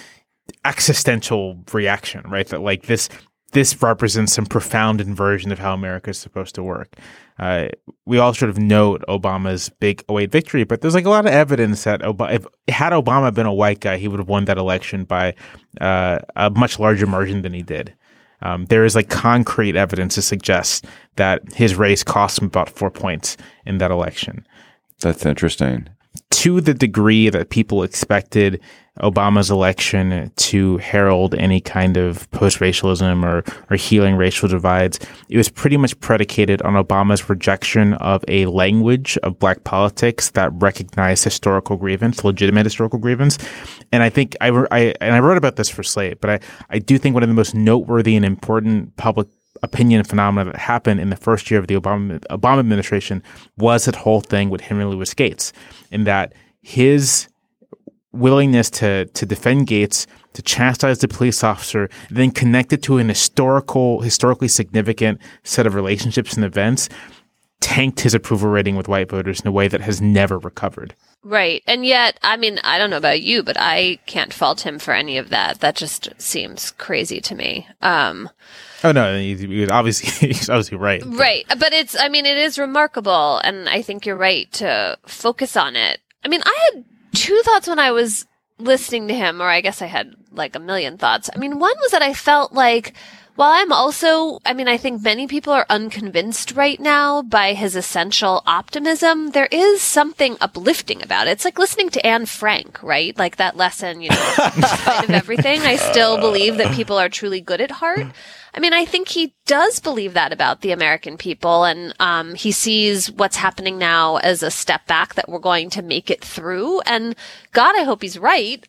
existential reaction, right? That this represents some profound inversion of how America is supposed to work. We all sort of note Obama's big 2008 victory, but there's a lot of evidence that had Obama been a white guy, he would have won that election by a much larger margin than he did. There is concrete evidence to suggest that his race cost him about 4 points in that election. That's interesting. To the degree that people expected Obama's election to herald any kind of post-racialism or healing racial divides, it was pretty much predicated on Obama's rejection of a language of black politics that recognized historical grievance, legitimate historical grievance. And I think I wrote about this for Slate, but I do think one of the most noteworthy and important public opinion phenomena that happened in the first year of the Obama administration was that whole thing with Henry Louis Gates, in that his willingness to defend Gates, to chastise the police officer, then connected to an historically significant set of relationships and events, tanked his approval rating with white voters in a way that has never recovered. Right. And yet, I don't know about you, but I can't fault him for any of that. That just seems crazy to me. Oh, no, he's obviously right. Right. But it is remarkable. And I think you're right to focus on it. I had two thoughts when I was listening to him, or I guess I had a million thoughts. One was that I felt while I'm also, I think many people are unconvinced right now by his essential optimism, there is something uplifting about it. It's like listening to Anne Frank, right? That lesson, in spite of everything, I still believe that people are truly good at heart. I think he does believe that about the American people, and he sees what's happening now as a step back, that we're going to make it through. And God, I hope he's right.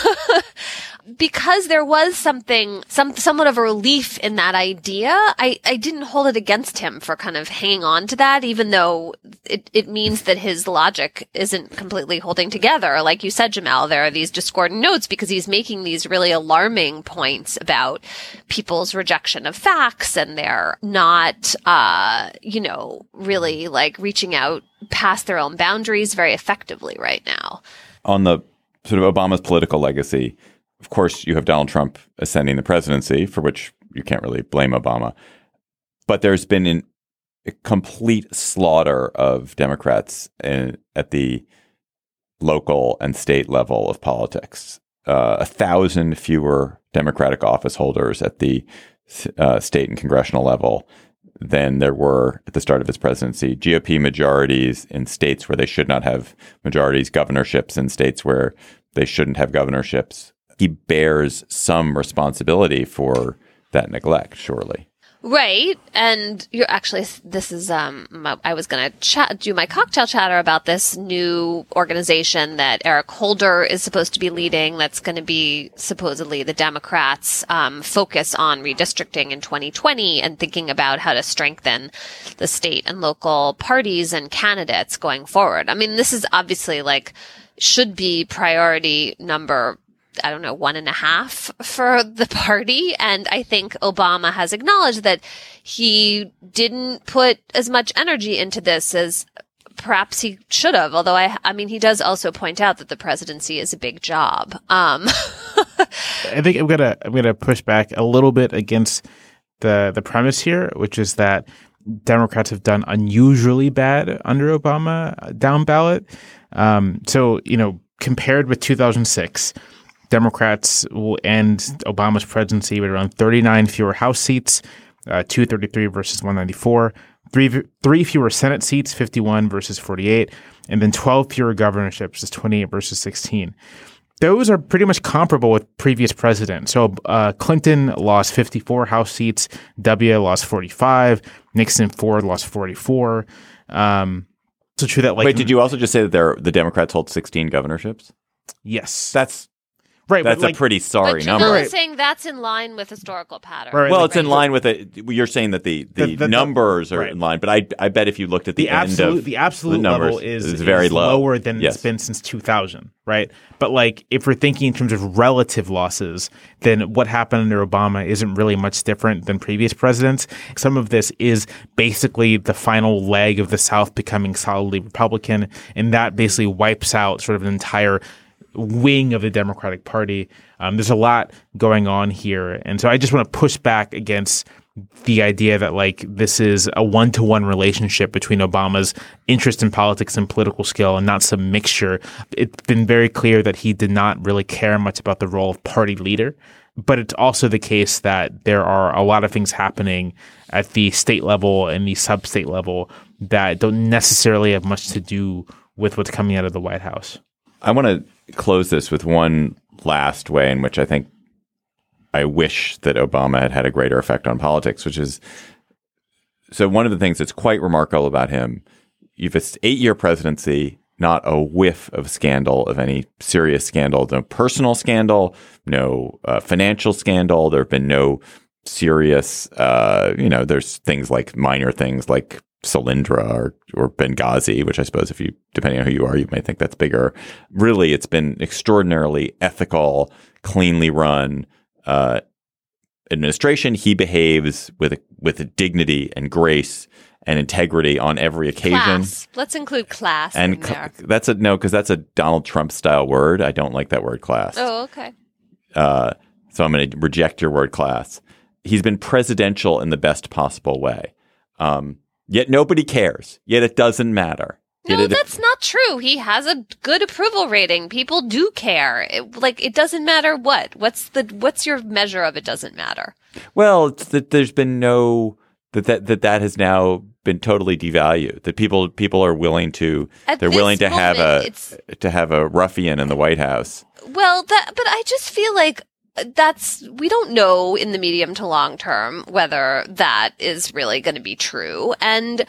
Because there was somewhat of a relief in that idea, I didn't hold it against him for kind of hanging on to that, even though it means that his logic isn't completely holding together. Like you said, Jamal, there are these discordant notes because he's making these really alarming points about people's rejection of facts, and they're not, really reaching out past their own boundaries very effectively right now. On the sort of Obama's political legacy, of course, you have Donald Trump ascending the presidency, for which you can't really blame Obama. But there's been a complete slaughter of Democrats at the local and state level of politics. 1,000 fewer Democratic office holders at the state and congressional level than there were at the start of his presidency. GOP majorities in states where they should not have majorities, governorships in states where they shouldn't have governorships. He bears some responsibility for that neglect, surely. Right. And you're actually, this is, I was going to do my cocktail chatter about this new organization that Eric Holder is supposed to be leading. That's going to be supposedly the Democrats' focus on redistricting in 2020 and thinking about how to strengthen the state and local parties and candidates going forward. This is obviously should be priority number 1.5 for the party. And I think Obama has acknowledged that he didn't put as much energy into this as perhaps he should have. Although he does also point out that the presidency is a big job. I think I'm gonna push back a little bit against the premise here, which is that Democrats have done unusually bad under Obama down ballot. Compared with 2006, Democrats will end Obama's presidency with around 39 fewer House seats, 233 versus 194, three fewer Senate seats, 51 versus 48, and then 12 fewer governorships, 28 versus 16. Those are pretty much comparable with previous presidents. So Clinton lost 54 House seats, W lost 45, Nixon, Ford lost 44. So true that Wait, did you also just say that the Democrats hold 16 governorships? Yes. That's right. That's a pretty sorry number. Jamel is saying that's in line with historical patterns. Right. Well, it's in line with it. You're saying that the numbers are in line, but I bet if you looked at the end of the absolute numbers, level is very lower than it's been since 2000, right? But like if we're thinking in terms of relative losses, then what happened under Obama isn't really much different than previous presidents. Some of this is basically the final leg of the South becoming solidly Republican, and that basically wipes out sort of an entire wing of the Democratic Party. There's a lot going on here. And so I just want to push back against the idea that like this is a one-to-one relationship between Obama's interest in politics and political skill and not some mixture. It's been very clear that he did not really care much about the role of party leader. But it's also the case that there are a lot of things happening at the state level and the sub-state level that don't necessarily have much to do with what's coming out of the White House. I want to close this with one last way in which I think I wish that Obama had had a greater effect on politics, which is, so one of the things that's quite remarkable about him, you've an 8-year presidency, not a whiff of scandal, of any serious scandal, no personal scandal, no financial scandal. There have been no serious, there's things like minor things like Solyndra or Benghazi, which I suppose if you, depending on who you are, you may think that's bigger. Really, it's been extraordinarily ethical, cleanly run administration. He behaves with a dignity and grace and integrity on every occasion. Class. Let's include class in there. Because that's a Donald Trump style word. I don't like that word class. Oh, okay. So I'm going to reject your word class. He's been presidential in the best possible way. Yet nobody cares. Yet it doesn't matter. No, that's not true. He has a good approval rating. People do care. It doesn't matter what. What's your measure of it doesn't matter? Well, it's that there's been that has now been totally devalued. That people are willing to have a ruffian in the White House. Well, but I just feel like we don't know in the medium to long term whether that is really going to be true. And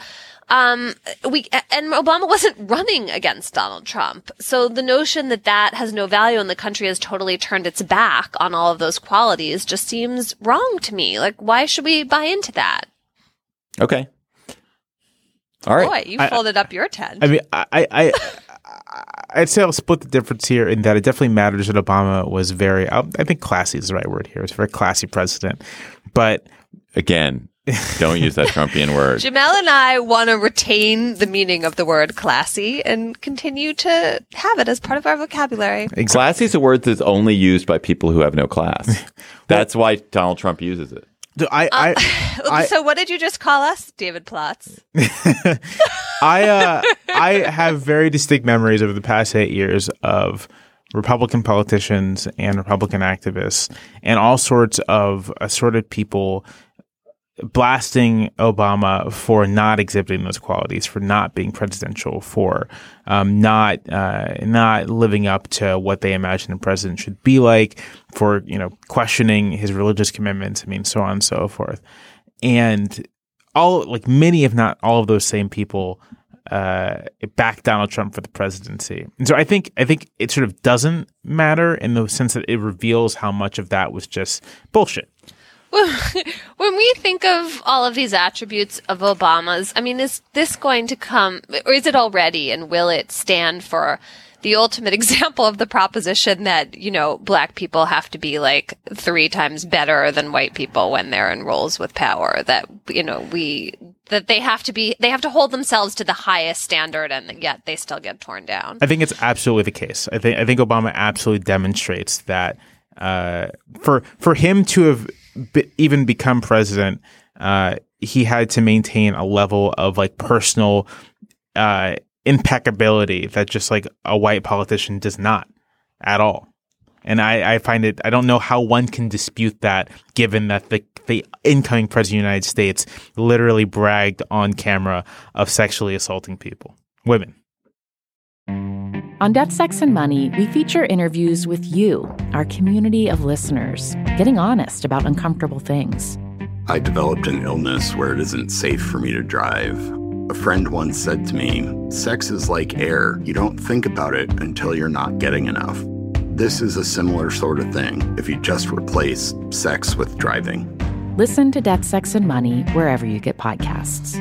Obama wasn't running against Donald Trump. So the notion that has no value and the country has totally turned its back on all of those qualities just seems wrong to me. Like, why should we buy into that? Okay. All right. Boy, you folded up your tent. I mean, I'd say I'll split the difference here in that it definitely matters that Obama was very, I think classy is the right word here. It's a very classy president. But again, don't use that Trumpian word. Jamel and I want to retain the meaning of the word classy and continue to have it as part of our vocabulary. Exactly. Classy is a word that's only used by people who have no class. That's why Donald Trump uses it. So what did you just call us, David Plotz? I have very distinct memories over the past 8 years of Republican politicians and Republican activists and all sorts of assorted people blasting Obama for not exhibiting those qualities, for not being presidential, for not living up to what they imagine a president should be like, for questioning his religious commitments. I mean, so on and so forth. And many, if not all of those same people backed Donald Trump for the presidency. And so I think it sort of doesn't matter in the sense that it reveals how much of that was just bullshit. When we think of all of these attributes of Obama's, I mean, is this going to come, or is it already, and will it stand for the ultimate example of the proposition that, black people have to be like 3 times better than white people when they're in roles with power, that, that they have to hold themselves to the highest standard and yet they still get torn down? I think it's absolutely the case. I think Obama absolutely demonstrates that, for him to have even become president, he had to maintain a level of personal impeccability that just a white politician does not at all. And I find it, I don't know how one can dispute that, given that the incoming president of the United States literally bragged on camera of sexually assaulting women. On Death, Sex, and Money, we feature interviews with you, our community of listeners, getting honest about uncomfortable things. I developed an illness where it isn't safe for me to drive. A friend once said to me, sex is like air. You don't think about it until you're not getting enough. This is a similar sort of thing if you just replace sex with driving. Listen to Death, Sex, and Money wherever you get podcasts.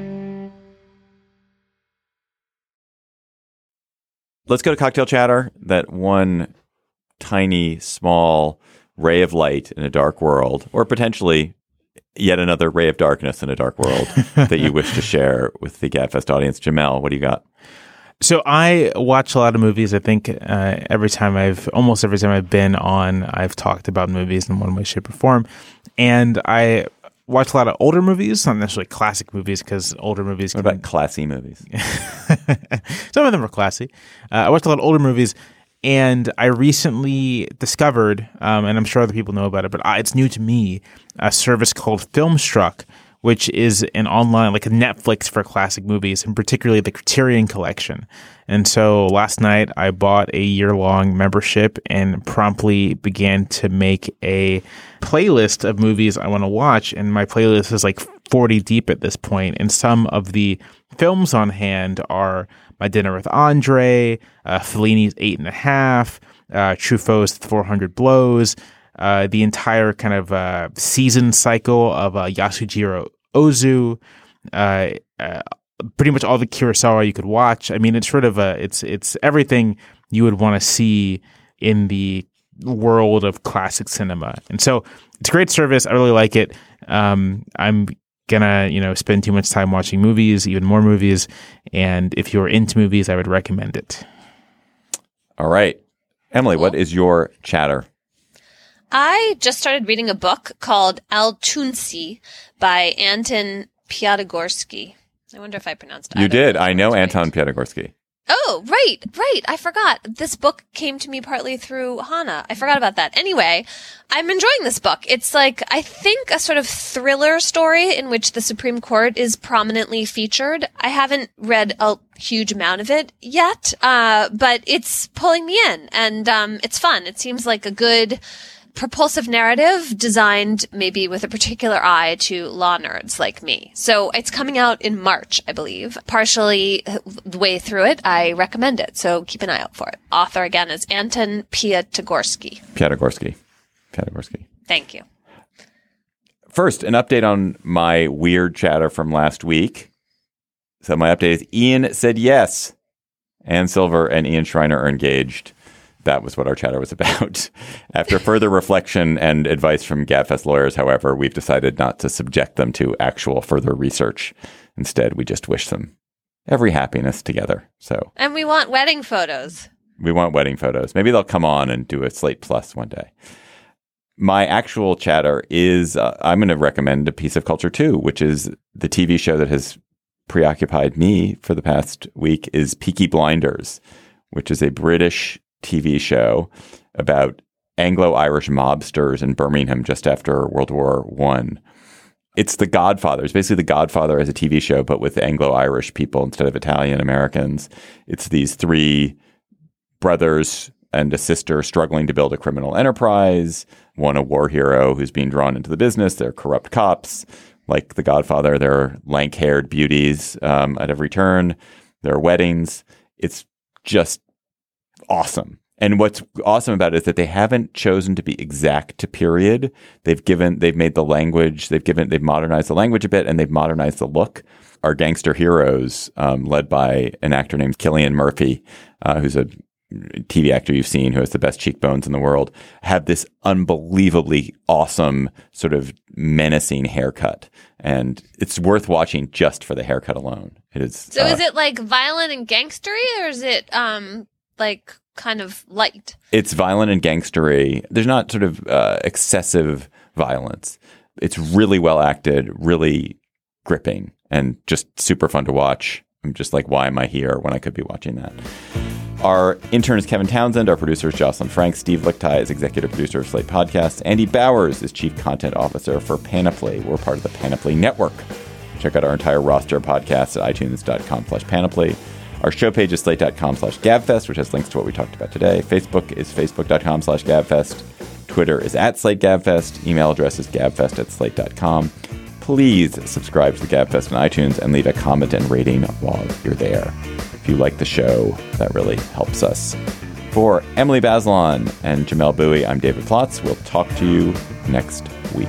Let's go to cocktail chatter. That one tiny, small ray of light in a dark world, or potentially yet another ray of darkness in a dark world that you wish to share with the GabFest audience. Jamel, what do you got? So I watch a lot of movies. I think almost every time I've been on, I've talked about movies in one way, shape, or form. And I watch a lot of older movies, not necessarily classic movies, because older movies. What about classy movies? Some of them are classy. I watched a lot of older movies, and I recently discovered, and I'm sure other people know about it, but it's new to me, a service called Filmstruck, which is an online, like a Netflix for classic movies, and particularly the Criterion Collection. And so last night I bought a year-long membership and promptly began to make a playlist of movies I want to watch. And my playlist is like 40 deep at this point. And some of the films on hand are My Dinner with Andre, Fellini's 8.5, Truffaut's 400 Blows, the entire kind of season cycle of Yasujiro Ozu, pretty much all the Kurosawa you could watch. I mean, it's sort of it's everything you would want to see in the world of classic cinema. And so it's a great service. I really like it. I'm gonna, spend too much time watching movies, even more movies. And if you're into movies, I would recommend it. All right. Emily, what is your chatter? I just started reading a book called Altunsi by Anton Piatigorsky. I wonder if I pronounced it. You did. I know Anton Piatigorsky. Oh, right. I forgot. This book came to me partly through Hannah. I forgot about that. Anyway, I'm enjoying this book. It's like, I think, a sort of thriller story in which the Supreme Court is prominently featured. I haven't read a huge amount of it yet, but it's pulling me in, and it's fun. It seems like a good propulsive narrative designed maybe with a particular eye to law nerds like me. So it's coming out in March, I believe. Partially the way through it, I recommend it. So keep an eye out for it. Author again is Anton Piatigorsky. Thank you. First, an update on my weird chatter from last week. So my update is Ian said yes. Ann Silver and Ian Schreiner are engaged. That was what our chatter was about. After further reflection and advice from GabFest lawyers, however, we've decided not to subject them to actual further research. Instead, we just wish them every happiness together. And we want wedding photos. Maybe they'll come on and do a Slate Plus one day. My actual chatter is I'm going to recommend a piece of culture too, which is the TV show that has preoccupied me for the past week is Peaky Blinders, which is a British TV show about Anglo-Irish mobsters in Birmingham just after World War I. It's The Godfather. It's basically The Godfather as a TV show, but with Anglo-Irish people instead of Italian Americans. It's these three brothers and a sister struggling to build a criminal enterprise. One a war hero who's being drawn into the business. They're corrupt cops. Like The Godfather, they're lank-haired beauties at every turn. There are weddings. It's just awesome. And what's awesome about it is that they haven't chosen to be exact to period. They've made the language, they've modernized the language a bit, and they've modernized the look. Our gangster heroes, led by an actor named Cillian Murphy, who's a TV actor you've seen who has the best cheekbones in the world, have this unbelievably awesome sort of menacing haircut. And it's worth watching just for the haircut alone. It is. So is it like violent and gangstery, or is it like kind of light? It's violent and gangstery. There's not sort of excessive violence. It's really well acted, really gripping, and just super fun to watch. I'm just like, why am I here when I could be watching that? Our intern is Kevin Townsend. Our producer is Jocelyn Frank. Steve Lichtai is executive producer of Slate Podcasts. Andy Bowers is chief content officer for Panoply. We're part of the Panoply Network. Check out our entire roster of podcasts at itunes.com/Panoply. Our show page is slate.com/GabFest, which has links to what we talked about today. Facebook is facebook.com/GabFest. Twitter is @SlateGabFest. Email address is gabfest@slate.com. Please subscribe to the GabFest on iTunes and leave a comment and rating while you're there. If you like the show, that really helps us. For Emily Bazelon and Jamelle Bouie, I'm David Plotz. We'll talk to you next week.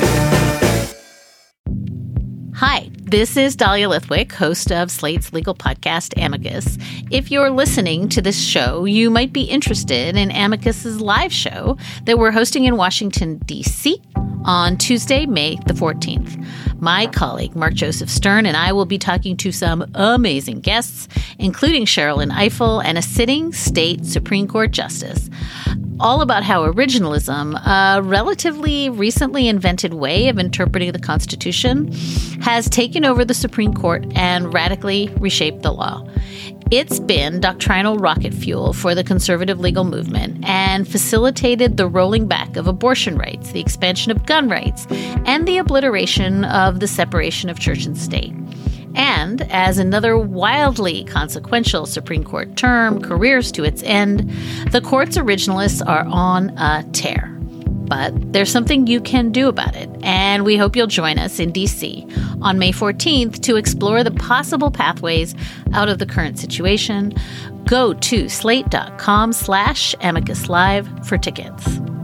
Hi, this is Dahlia Lithwick, host of Slate's legal podcast, Amicus. If you're listening to this show, you might be interested in Amicus's live show that we're hosting in Washington, D.C. on Tuesday, May the 14th. My colleague, Mark Joseph Stern, and I will be talking to some amazing guests, including Sherrilyn Ifill and a sitting state Supreme Court justice, all about how originalism, a relatively recently invented way of interpreting the Constitution, has taken over the Supreme Court and radically reshaped the law. It's been doctrinal rocket fuel for the conservative legal movement and facilitated the rolling back of abortion rights, the expansion of gun rights, and the obliteration of the separation of church and state. And as another wildly consequential Supreme Court term careers to its end, the court's originalists are on a tear. But there's something you can do about it, and we hope you'll join us in D.C. on May 14th to explore the possible pathways out of the current situation. Go to slate.com/Amicus Live for tickets.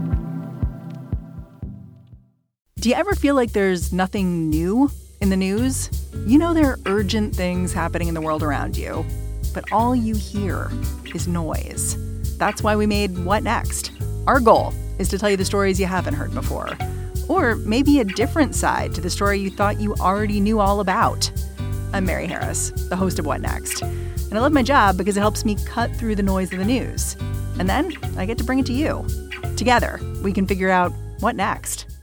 Do you ever feel like there's nothing new in the news? You know there are urgent things happening in the world around you, but all you hear is noise. That's why we made What Next? Our goal is to tell you the stories you haven't heard before, or maybe a different side to the story you thought you already knew all about. I'm Mary Harris, the host of What Next, and I love my job because it helps me cut through the noise of the news. And then I get to bring it to you. Together, we can figure out what next.